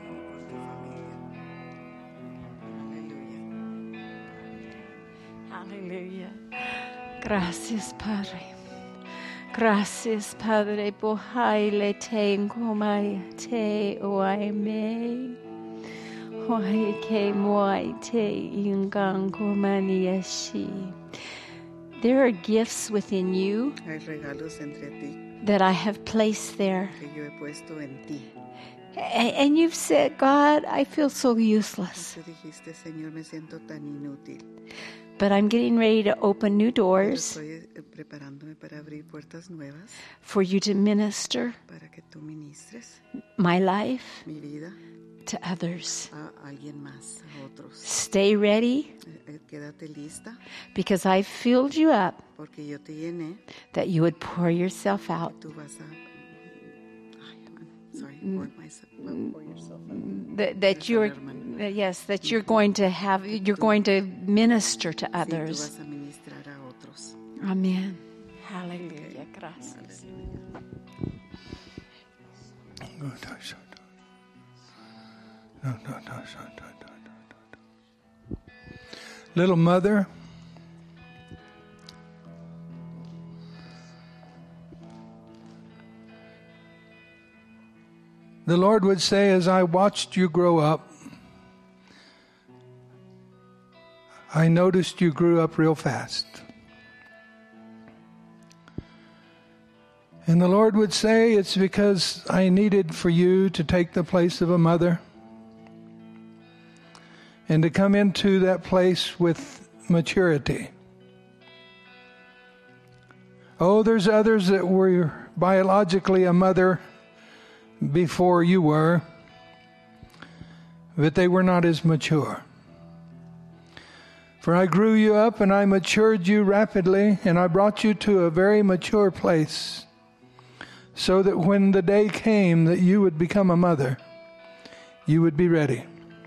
Hallelujah. Gracias, Padre. Gracias, Padre. Bohaile tengo mai te oaime. Hoai ke moai te ingang komaniashi. There are gifts within you Hay regalos entre ti that I have placed there. que yo he puesto en ti. A- And you've said, God, I feel so useless. Tú dijiste, Señor, me siento tan inútil. But I'm getting ready to open new Pero doors estoy eh, preparándome para abrir puertas nuevas for you to minister para que tú ministres my life mi vida to others. a alguien más, a otros. Stay ready Eh, eh, Quédate lista because I've filled you up porque yo te llené. that you would pour yourself out. Tú vas a... Ay, I'm sorry, pour myself, pour yourself out. That, that you're, that yes, that you're going to have, you're going to minister to Sí, tú others. vas a ministrar a otros. Amen. Hallelujah. Gracias. Little mother, the Lord would say, as I watched you grow up, I noticed you grew up real fast. And the Lord would say, it's because I needed for you to take the place of a mother and to come into that place with maturity. Oh, there's others that were biologically a mother before you were, but they were not as mature. For I grew you up and I matured you rapidly, and I brought you to a very mature place, so that when the day came that you would become a mother, you would be ready.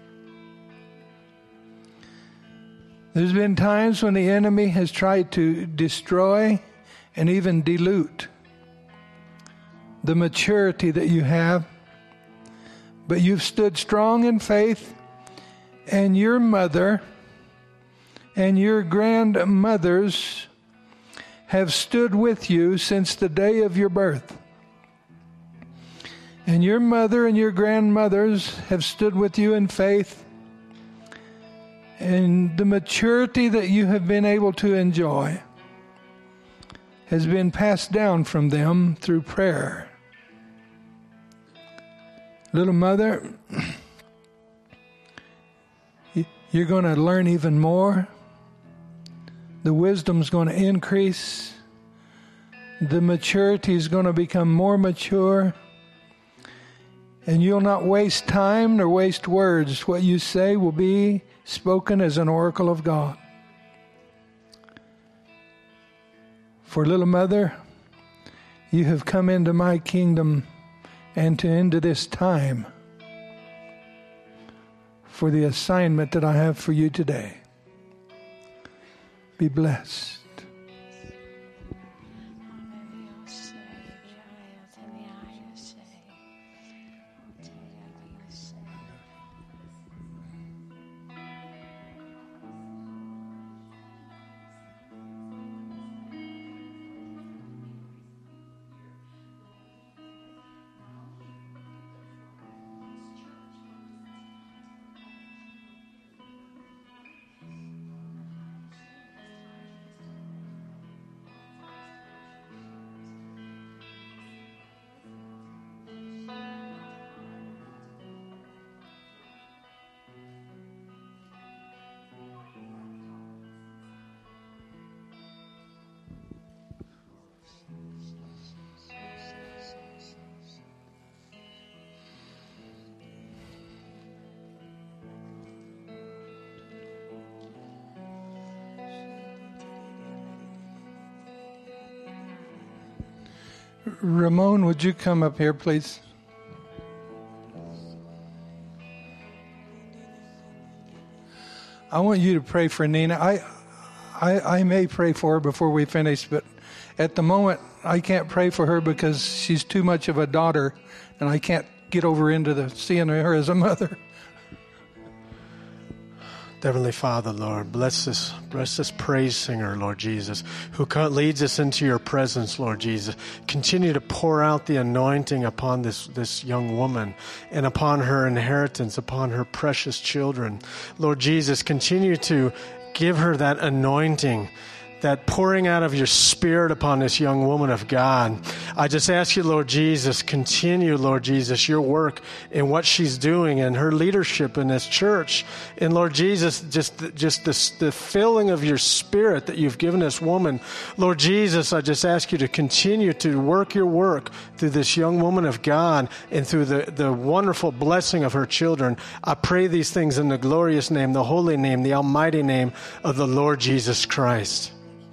There's been times when the enemy has tried to destroy and even dilute the maturity that you have, but you've stood strong in faith, and your mother and your grandmothers have stood with you since the day of your birth. And your mother and your grandmothers have stood with you in faith, and the maturity that you have been able to enjoy has been passed down from them through prayer. Little mother, you're going to learn even more. The wisdom's going to increase. The maturity is going to become more mature. And you'll not waste time nor waste words. What you say will be spoken as an oracle of God. For little mother, you have come into my kingdom and to into this time for the assignment that I have for you today. Be blessed. Ramon, would you come up here, please? I want you to pray for Nina. I, I, I may pray for her before we finish, but at the moment, I can't pray for her because she's too much of a daughter, and I can't get over into the seeing her as a mother. Heavenly Father, Lord, bless this, bless this praise singer, Lord Jesus, who leads us into your presence, Lord Jesus. Continue to pour out the anointing upon this, this young woman and upon her inheritance, upon her precious children. Lord Jesus, continue to give her that anointing, that pouring out of your Spirit upon this young woman of God. I just ask you, Lord Jesus, continue, Lord Jesus, your work in what she's doing and her leadership in this church. And Lord Jesus, just, just this, the filling of your Spirit that you've given this woman. Lord Jesus, I just ask you to continue to work your work through this young woman of God and through the, the wonderful blessing of her children. I pray these things in the glorious name, the holy name, the almighty name of the Lord Jesus Christ.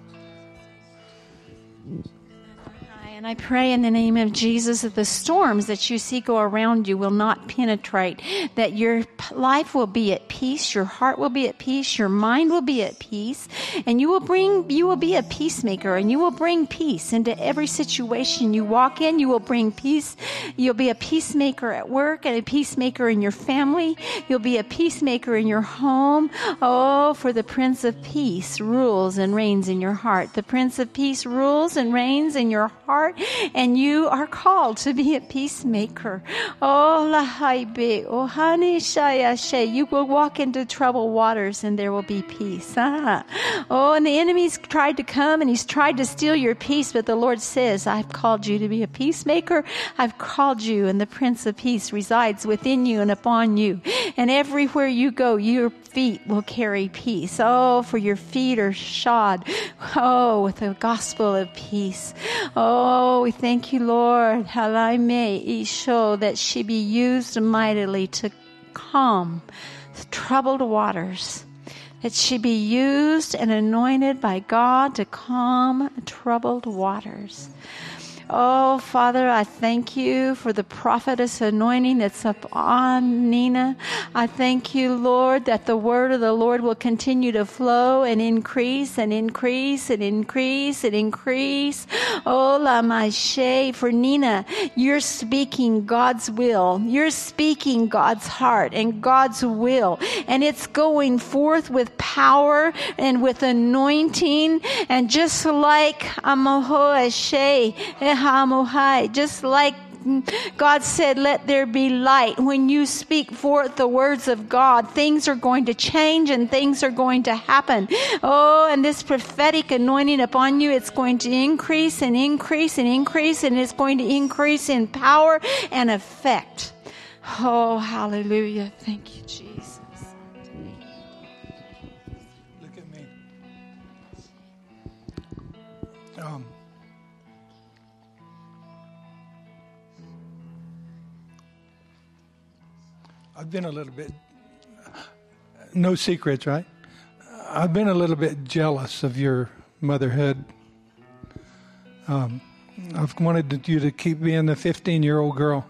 And I pray in the name of Jesus that the storms that you see go around you will not penetrate, that your life will be at peace, your heart will be at peace, your mind will be at peace, and you will bring, you will be a peacemaker, and you will bring peace into every situation you walk in. You will bring peace. You'll be a peacemaker at work and a peacemaker in your family. You'll be a peacemaker in your home. Oh, for the Prince of Peace rules and reigns in your heart. The Prince of Peace rules and reigns in your heart. And you are called to be a peacemaker. Oh, lahaibe, oh, hani shaya she. You will walk into troubled waters and there will be peace. Ah. Oh, and the enemy's tried to come and he's tried to steal your peace, but the Lord says, I've called you to be a peacemaker. I've called you, and the Prince of Peace resides within you and upon you. And everywhere you go, your feet will carry peace. Oh, for your feet are shod, oh, with the gospel of peace. Oh, we thank you, Lord, Halaime Isho, that she be used mightily to calm troubled waters, that she be used and anointed by God to calm troubled waters. Oh, Father, I thank you for the prophetess anointing that's upon Nina. I thank you, Lord, that the word of the Lord will continue to flow and increase and increase and increase and increase. Oh, Lamashe, for Nina, you're speaking God's will. You're speaking God's heart and God's will. And it's going forth with power and with anointing. And just like Amahoashe, just like God said, let there be light. When you speak forth the words of God, things are going to change and things are going to happen. Oh, and this prophetic anointing upon you, it's going to increase and increase and increase, and it's going to increase in power and effect. Oh, hallelujah. Thank you, Jesus. Look at me. Um, I've been a little bit, no secrets, right? I've been a little bit jealous of your motherhood. Um, I've wanted you to keep being the fifteen-year-old girl.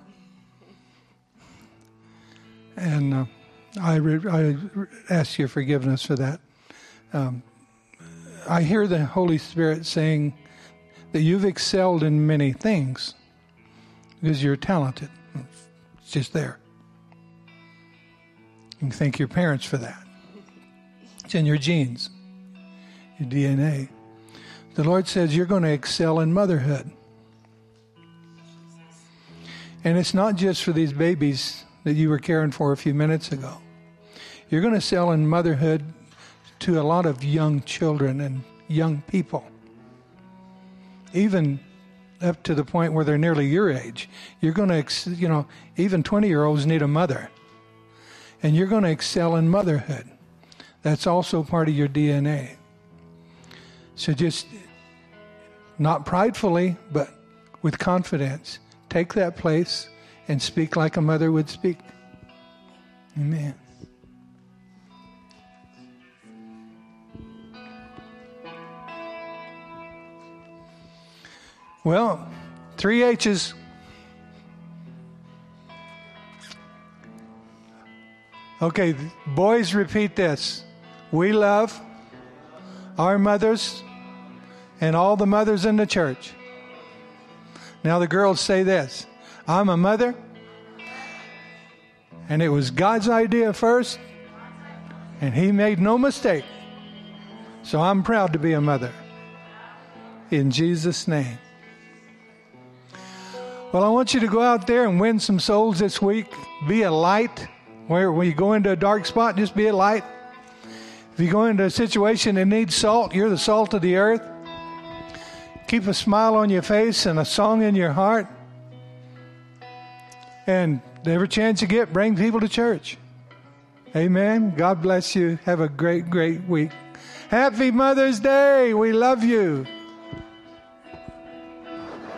And uh, I, re- I ask your forgiveness for that. Um, I hear the Holy Spirit saying that you've excelled in many things because you're talented. It's just there. You can thank your parents for that. It's in your genes, your D N A. The Lord says you're going to excel in motherhood. And it's not just for these babies that you were caring for a few minutes ago. You're going to excel in motherhood to a lot of young children and young people. Even up to the point where they're nearly your age. You're going to, you know, even twenty-year-olds need a mother. And you're going to excel in motherhood. That's also part of your D N A. So just, not pridefully, but with confidence, take that place and speak like a mother would speak. Amen. Well, Three H's. Okay, boys, repeat this. We love our mothers and all the mothers in the church. Now the girls say this. I'm a mother, and it was God's idea first, and He made no mistake. So I'm proud to be a mother. In Jesus' name. Well, I want you to go out there and win some souls this week. Be a light. Where when you go into a dark spot, just be a light. If you go into a situation that needs salt, you're the salt of the earth. Keep a smile on your face and a song in your heart. And every chance you get, bring people to church. Amen. God bless you. Have a great, great week. Happy Mother's Day. We love you.